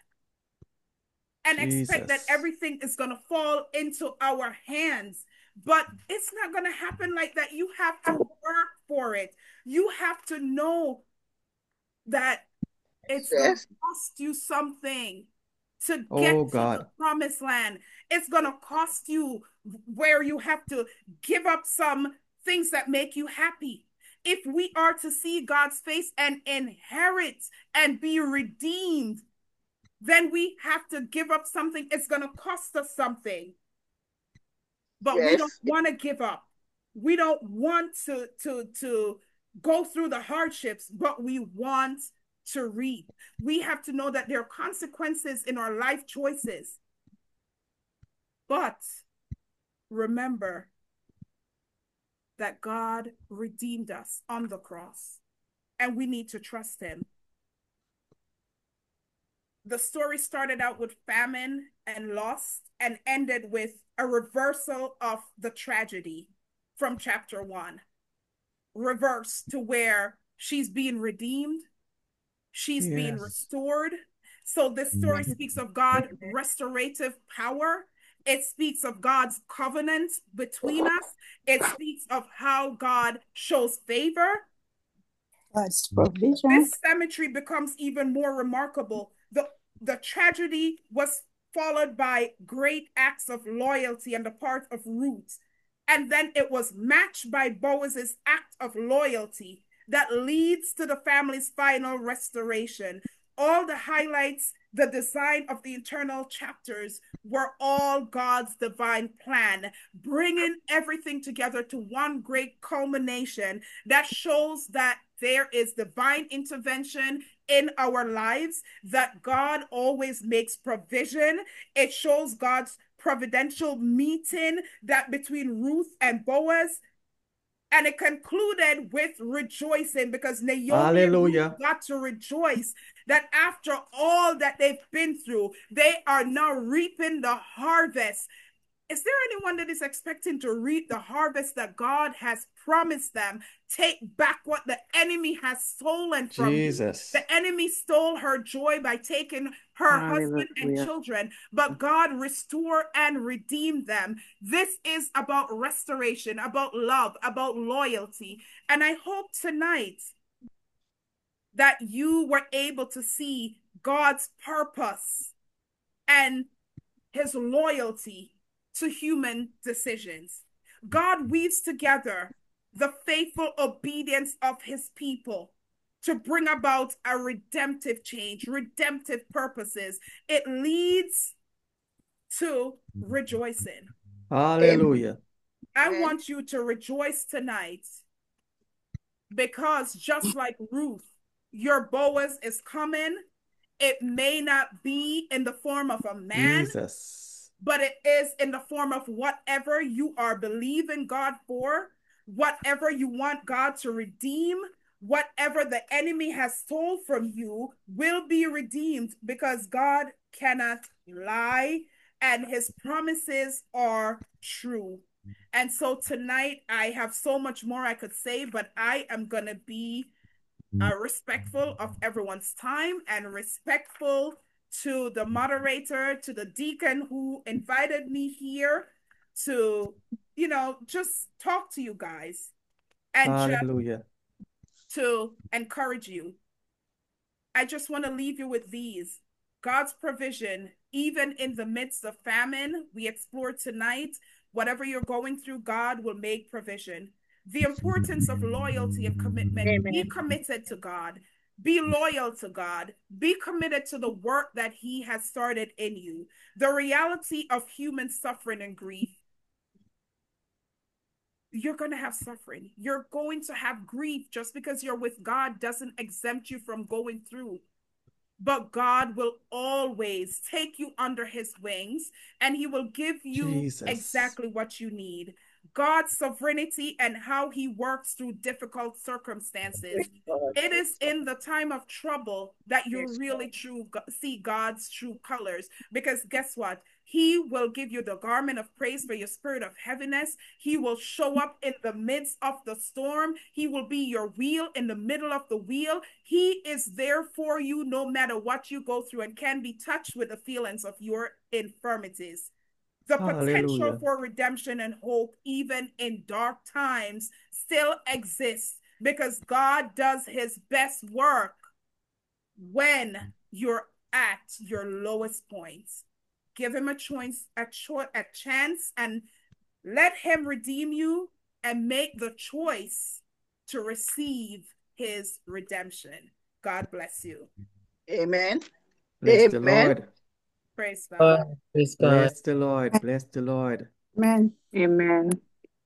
and expect that everything is going to fall into our hands. But it's not going to happen like that. You have to work for it. You have to know that it's going to cost you something to get to the promised land. It's going to cost you where you have to give up some things that make you happy. If we are to see God's face and inherit and be redeemed, then we have to give up something. It's going to cost us something. But we don't want to give up. We don't want to go through the hardships, but we want to reap. We have to know that there are consequences in our life choices. But remember that God redeemed us on the cross, and we need to trust him. The story started out with famine and loss and ended with a reversal of the tragedy from chapter 1. Reverse to where she's being redeemed, she's being restored. So this story speaks of God's restorative power. It speaks of God's covenant between us. It speaks of how God shows favor. God's provision. This cemetery becomes even more remarkable. The tragedy was followed by great acts of loyalty on the part of Ruth. And then it was matched by Boaz's act of loyalty that leads to the family's final restoration. All the highlights, the design of the internal chapters were all God's divine plan, bringing everything together to one great culmination that shows that there is divine intervention in our lives, that God always makes provision. It shows God's providential meeting that between Ruth and Boaz. And it concluded with rejoicing, because Naomi and Ruth got to rejoice that after all that they've been through, they are now reaping the harvest. Is there anyone that is expecting to reap the harvest that God has promised them? Take back what the enemy has stolen from you. The enemy stole her joy by taking her husband and children, but God restored and redeemed them. This is about restoration, about love, about loyalty. And I hope tonight that you were able to see God's purpose and his loyalty to human decisions. God weaves together the faithful obedience of his people to bring about a redemptive change, redemptive purposes. It leads to rejoicing. Hallelujah. I want you to rejoice tonight, because just like Ruth, your Boaz is coming. It may not be in the form of a man, but it is in the form of whatever you are believing God for, whatever you want God to redeem, whatever the enemy has stole from you will be redeemed, because God cannot lie and his promises are true. And so tonight I have so much more I could say, but I am going to be respectful of everyone's time and respectful to the moderator, to the deacon who invited me here to, just talk to you guys and just to encourage you. I just want to leave you with these. God's provision, even in the midst of famine, we explored tonight. Whatever you're going through, God will make provision. The importance of loyalty and commitment. Amen. Be committed to God. Be loyal to God. Be committed to the work that he has started in you. The reality of human suffering and grief. You're going to have suffering. You're going to have grief. Just because you're with God doesn't exempt you from going through. But God will always take you under his wings, and he will give you exactly what you need. God's sovereignty and how he works through difficult circumstances. It is in the time of trouble that you really see God's true colors. Because guess what? He will give you the garment of praise for your spirit of heaviness. He will show up in the midst of the storm. He will be your wheel in the middle of the wheel. He is there for you no matter what you go through, and can be touched with the feelings of your infirmities. The potential for redemption and hope, even in dark times, still exists, because God does his best work when you're at your lowest points. give him a chance, and let him redeem you and make the choice to receive his redemption. God bless you. Amen. Bless the Amen. Lord. Praise God. Praise God. Bless the Lord. Bless the Lord. Amen. Amen.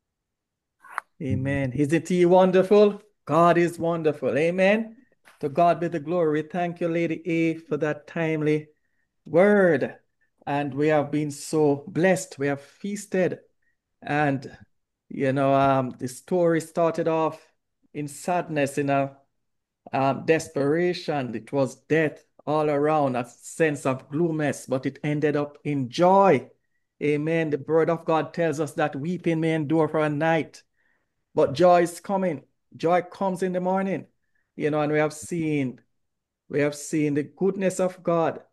Amen. Isn't he wonderful? God is wonderful. Amen. To God be the glory. Thank you, Lady A, for that timely word. And we have been so blessed. We have feasted. And, the story started off in sadness, in a desperation. It was death all around, a sense of gloominess, but it ended up in joy. Amen. The word of God tells us that weeping may endure for a night, but joy is coming. Joy comes in the morning. And we have seen the goodness of God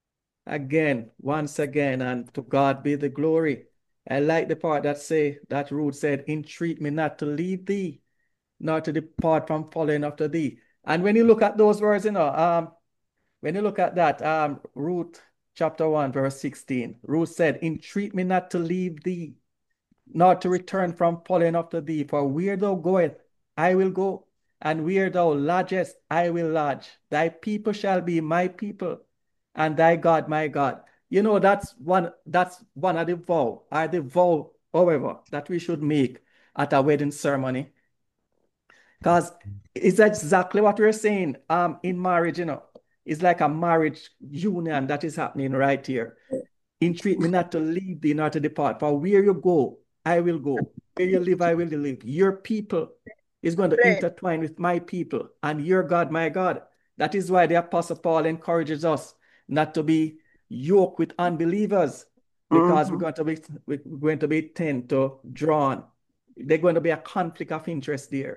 once again, and to God be the glory. I like the part that Ruth said, entreat me not to leave thee, nor to depart from following after thee. And when you look at those words, when you look at that, Ruth chapter 1, verse 16, Ruth said, entreat me not to leave thee, nor to return from following after thee. For where thou goest, I will go, and where thou lodgest, I will lodge. Thy people shall be my people, and thy God my God. That's one of the vow, however, that we should make at a wedding ceremony. Because it's exactly what we're saying in marriage, It's like a marriage union that is happening right here. Entreat me not to leave thee, not to depart. For where you go, I will go. Where you live, I will live. Your people is going to Right. intertwine with my people, and your God, my God. That is why the Apostle Paul encourages us not to be yoked with unbelievers, because we're going to be tend to drawn. There's going to be a conflict of interest there.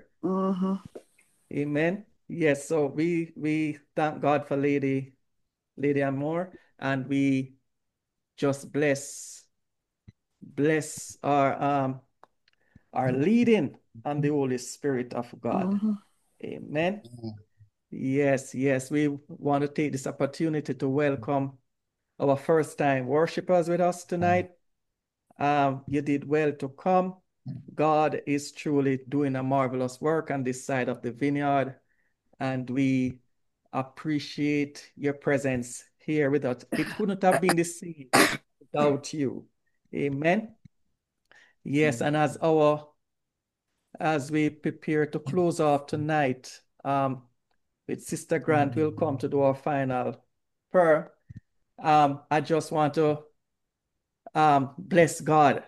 Amen. Yes. So we thank God for Lady Amor, and we just bless our leading and the Holy Spirit of God. Amen. Yes. We want to take this opportunity to welcome our first time worshipers with us tonight. You did well to come. God is truly doing a marvelous work on this side of the vineyard, and we appreciate your presence here with us. It couldn't have been the same without you. Amen. Yes, and as we prepare to close off tonight, with Sister Grant, we'll come to do our final prayer. I just want to bless God.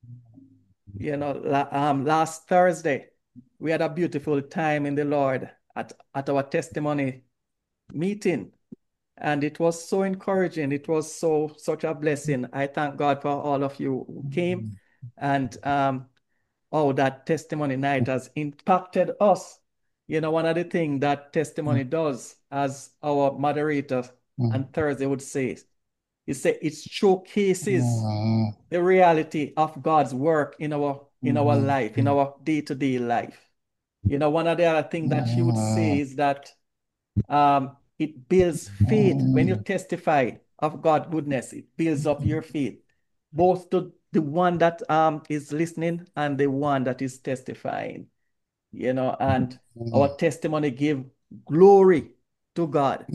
Last Thursday, we had a beautiful time in the Lord at our testimony meeting, and it was so encouraging. It was such a blessing. I thank God for all of you who came, and that testimony night has impacted us. One of the things that testimony does, as our moderator on Thursday would say, it showcases the reality of God's work in our life, in our day-to-day life. One of the other things that she would say is that it builds faith. When you testify of God's goodness, it builds up your faith, both to the one that is listening and the one that is testifying. And our testimony give glory to God.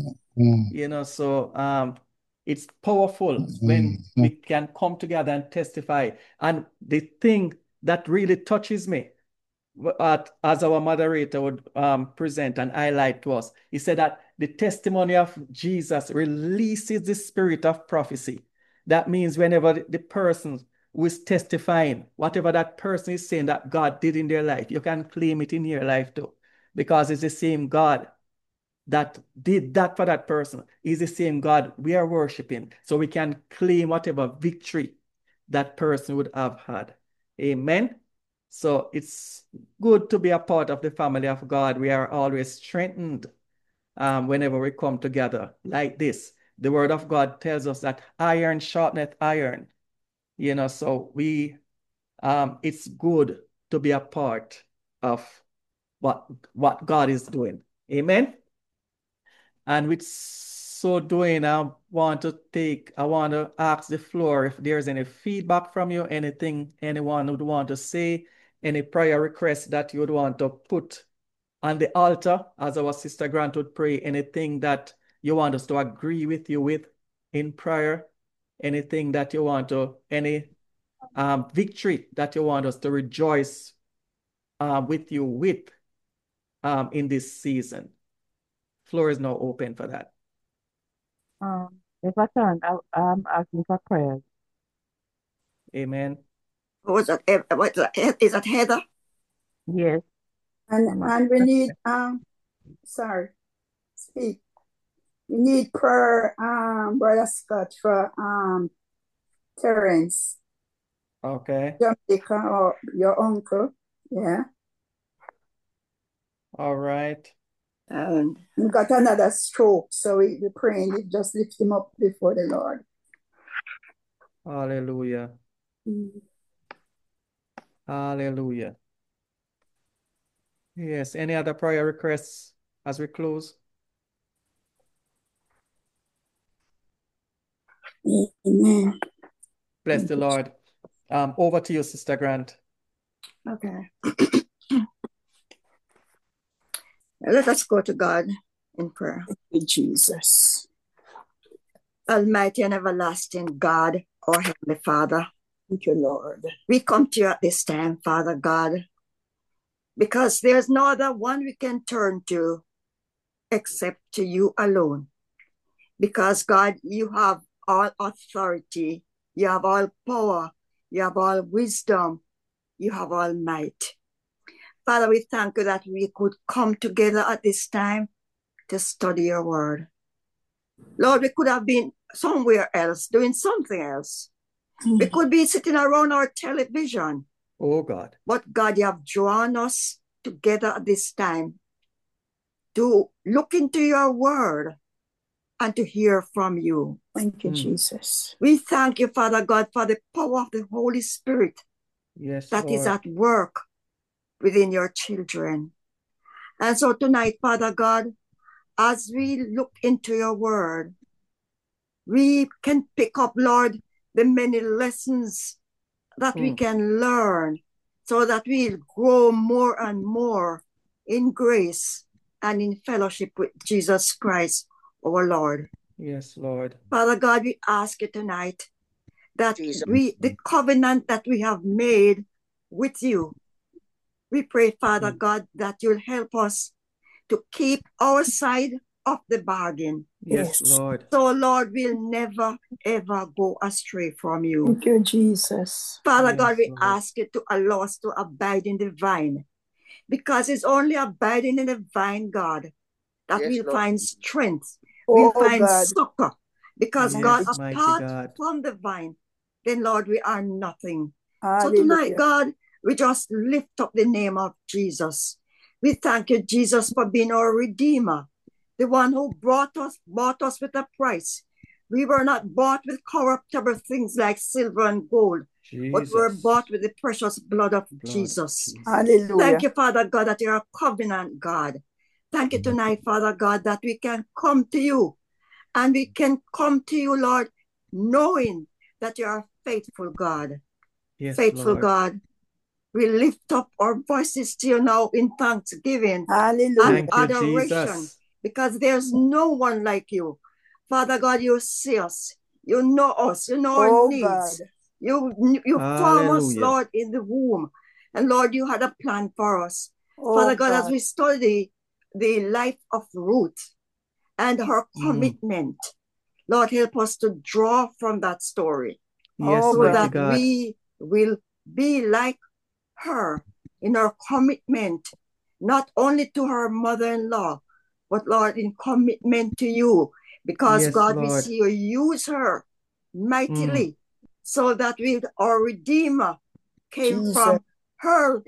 So it's powerful when we can come together and testify. And the thing that really touches me, as our moderator would present and highlight to us, he said that the testimony of Jesus releases the spirit of prophecy. That means whenever the person who is testifying, whatever that person is saying that God did in their life, you can claim it in your life too, because it's the same God that did that for that person. Is the same God we are worshiping. So we can claim whatever victory that person would have had. Amen. So it's good to be a part of the family of God. We are always strengthened whenever we come together like this. The word of God tells us that iron sharpeneth iron. So it's good to be a part of what God is doing. Amen. And with so doing, I want to ask the floor if there's any feedback from you, anything anyone would want to say, any prayer requests that you would want to put on the altar as our sister Grant would pray, anything that you want us to agree with you with in prayer, anything that you want to, any victory that you want us to rejoice with you with in this season. Floor is now open for that. If I can, I'm asking for prayers. Amen. What was that? Is that Heather? Yes. And we need sorry, speak. We need prayer, Brother Scott, for Terrence, Okay. Jamaica, or your uncle. Yeah. All right. And he got another stroke, so we're praying, we just lift him up before the Lord. Hallelujah. Hallelujah. Yes. Any other prayer requests as we close? Amen. Bless the Lord. Over to you, Sister Grant. Okay. Let us go to God in prayer. Thank you, Jesus. Almighty and everlasting God, our Heavenly Father, Thank you, Lord. we come to you at this time, Father God, because there's no other one we can turn to except to you alone. Because, God, you have all authority, you have all power, you have all wisdom, you have all might. Father, we thank you that we could come together at this time to study your word. Lord, we could have been somewhere else, doing something else. We could be sitting around our television. Oh God. But God, you have drawn us together at this time to look into your word and to hear from you. Thank you, Jesus. We thank you, Father God, for the power of the Holy Spirit that is at work within your children. And so tonight, Father God, as we look into your word, we can pick up, Lord, the many lessons that we can learn so that we'll grow more and more in grace and in fellowship with Jesus Christ, our Lord. Yes, Lord. Father God, we ask you tonight that the covenant that we have made with you, we pray, Father God, that you'll help us to keep our side of the bargain. Yes, Lord. So, Lord, we'll never, ever go astray from you. Thank you, Jesus. Father God, we ask you to allow us to abide in the vine, because it's only abiding in the vine, God, that we'll find strength. We'll find succor. Because God, apart from the vine, then, Lord, we are nothing. So tonight, God, we just lift up the name of Jesus. We thank you, Jesus, for being our Redeemer, the one who bought us with a price. We were not bought with corruptible things like silver and gold, but we were bought with the precious blood of Jesus. Hallelujah. Thank you, Father God, that you're a covenant God. Thank you tonight, Father God, that we can come to you. And we can come to you, Lord, knowing that you're a faithful God. Yes, faithful Lord. God. We lift up our voices to you now in thanksgiving Hallelujah. and adoration, because there's no one like you. Father God, you see us. You know us. You know our needs. God. You form us, Lord, in the womb. And Lord, you had a plan for us. Father God, as we study the life of Ruth and her commitment, Lord, help us to draw from that story. Yes, so that God. we will be like her in her commitment, not only to her mother-in-law, but Lord, in commitment to you, because Yes, God, Lord. we see you use her mightily, so that our Redeemer came Jesus. from her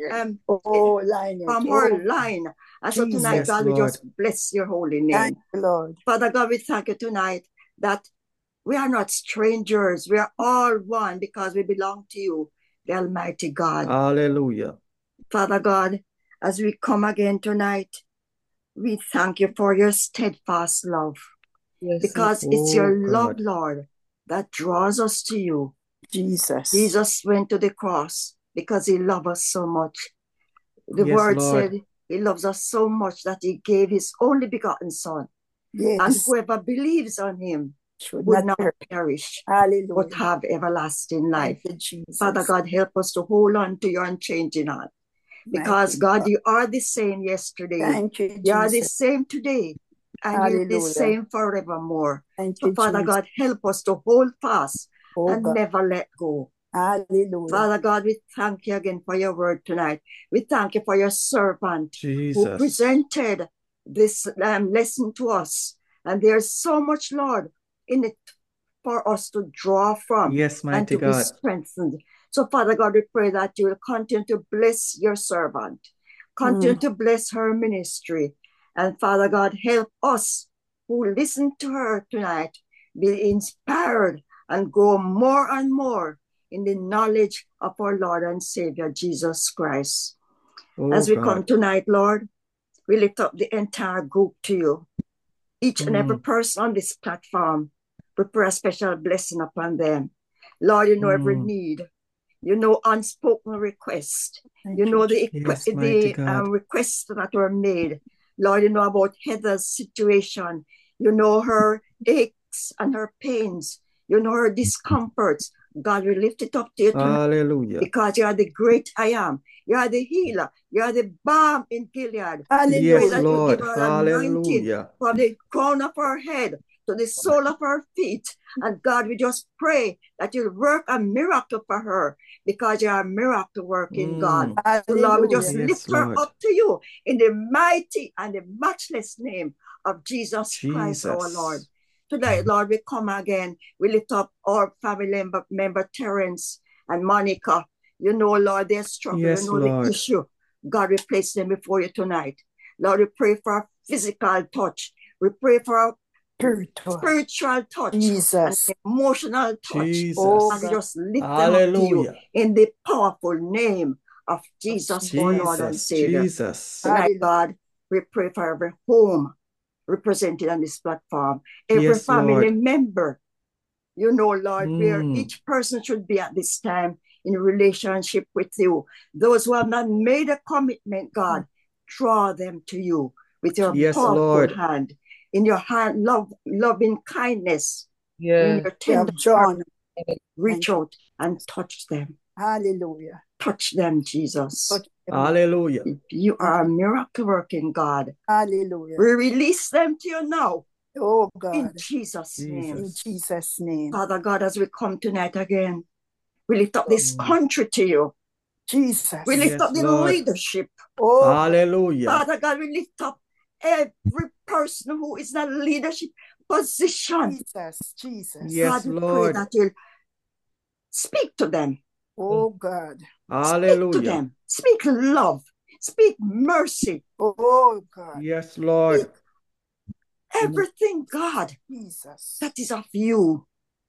line. from her line. And so tonight, Yes, God, Lord. we just bless your holy name. Thank you, Lord. Father God, we thank you tonight that we are not strangers. We are all one because we belong to you, the Almighty God. Hallelujah. Father God, as we come again tonight, we thank you for your steadfast love. Yes, because it's your Oh love, God. Lord, that draws us to you. Jesus. Jesus went to the cross because he loved us so much. The Yes, word Lord. said he loves us so much that he gave his only begotten Son. And Yes. whoever believes on him Should would not not perish. perish, but Hallelujah. have everlasting life. Thank you, Jesus. Father God, help us to hold on to your unchanging hand. Because Mighty God, you are the same yesterday. Thank you, You are the Jesus. same today. And you're the Hallelujah. same forevermore. Thank So you, Father Jesus. God, help us to hold fast Oh and God. never let go. Hallelujah. Father God, we thank you again for your word tonight. We thank you for your servant who Jesus. presented this lesson to us. And there's so much, Lord, in it for us to draw from Yes, and mighty to be God. strengthened. So, Father God, we pray that you will continue to bless your servant, continue to bless her ministry. And Father God, help us who listen to her tonight be inspired and grow more and more in the knowledge of our Lord and Savior, Jesus Christ. Oh As we come God. tonight, Lord, we lift up the entire group to you. Each and every person on this platform, we pray a special blessing upon them. Lord, you know every need. You know unspoken request. You know the Yes, mighty God. requests that were made. Lord, you know about Heather's situation. You know her aches and her pains. You know her discomforts. God, we lift it up to you tonight Hallelujah. because you are the great I am. You are the healer. You are the balm in Gilead. We pray Yes, that you Lord. give her anointing Hallelujah. from the crown of her head to the sole of her feet. And God, we just pray that you'll work a miracle for her because you are a miracle working God. So Lord, we just Hallelujah. lift Yes, her Lord. up to you in the mighty and the matchless name of Jesus Christ, our Lord. Jesus. Today, Lord, we come again. We lift up our family member Terence and Monica. You know, Lord, they're struggling. Yes, You know Lord. the issue. God, we place them before you tonight. Lord, we pray for a physical touch. We pray for a spiritual touch and Jesus. emotional touch. Jesus. And we just lift them up to you Hallelujah. in the powerful name of Jesus, our Lord and Jesus. Savior. Jesus. Tonight, God, we pray for every home represented on this platform, every Yes, family Lord. member. You know, Lord, where each person should be at this time in relationship with you. Those who have not made a commitment, God, draw them to you with your Yes, powerful Lord. hand, in your hand, loving kindness, in yes. your tender heart. Reach out and touch them. Hallelujah. Touch them, Jesus. Touch them. Hallelujah. You are a miracle working God. Hallelujah. We release them to you now. Oh In God. Jesus' name. In Jesus' name. Father God, as we come tonight again, we lift up this country to you. Jesus. We lift Yes, up the Lord. leadership. Oh Hallelujah. Father God, we lift up every person who is in a leadership position. Jesus. Jesus. Yes, God, we pray Lord. that you'll speak to them. Oh God. Speak to Hallelujah. them. Speak love. Speak mercy. Oh God. Yes, Lord. Speak everything, God, Jesus. that is of you.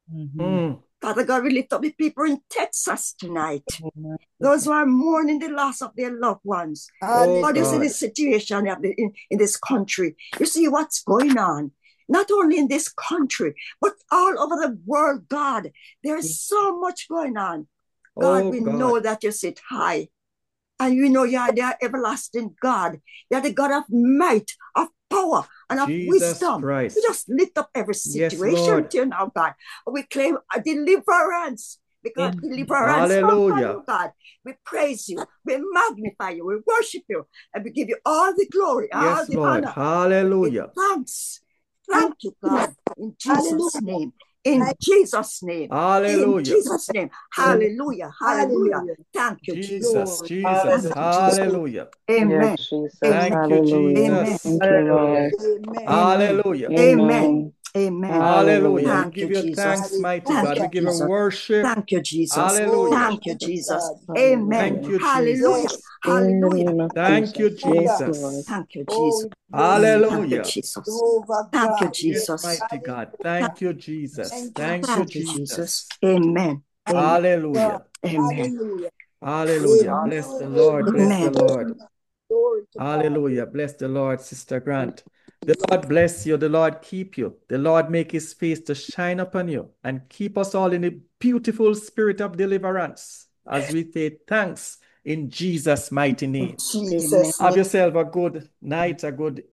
Mm. Father God, we lift up the people in Texas tonight. Those who are mourning the loss of their loved ones. Oh, God, you see God. the situation in this country. You see what's going on. Not only in this country, but all over the world, God. There's so much going on. God, Oh, we God. know that you sit high. And you know you are the everlasting God. You are the God of might, of power, and of Jesus wisdom. Christ. We just lift up every Yes, situation Lord. to you now, God. We claim a deliverance. Because deliverance comes from Hallelujah. you, God. We praise you. We magnify you. We worship you. And we give you all the glory, all Yes, the Lord. honor. Hallelujah. Thanks. Thank you, God. In Jesus' Hallelujah. name. In Jesus' name. In Hallelujah. Jesus' name. Hallelujah. Hallelujah. Hallelujah. Thank you, Jesus. Jesus. Jesus. Thank you, Jesus. Hallelujah. Amen. Yes, Jesus. Amen. Thank you, Hallelujah. Amen. Jesus. Thank you, Lord. Amen. Hallelujah. Amen. Amen. Amen. Hallelujah. We Thank give you, you Jesus. thanks, mighty Thank God. you, We give you Jesus. worship. Thank you, Jesus. Hallelujah. Thank you, Jesus. God. Amen. Thank you, Hallelujah. Jesus. In the Hallelujah. name of Thank you, Jesus. Yes, Lord. Jesus. Thank you, Oh, Jesus. we bless Thank you, Hallelujah. Jesus. Jehovah Thank you, God. Yes, Jesus. mighty God. Thank you, Jesus. Thank you. Thank you, Thank you, Jesus. Jesus. Amen. Amen. Hallelujah. Amen. Hallelujah. Hallelujah. Amen. Bless the Lord. Bless the Amen. Lord. Glory to God. Hallelujah. Bless the Lord, Sister Grant. The Lord bless you. The Lord keep you. The Lord make his face to shine upon you and keep us all in a beautiful spirit of deliverance as we say thanks in Jesus' mighty name. Jesus' Have name. yourself a good night, a good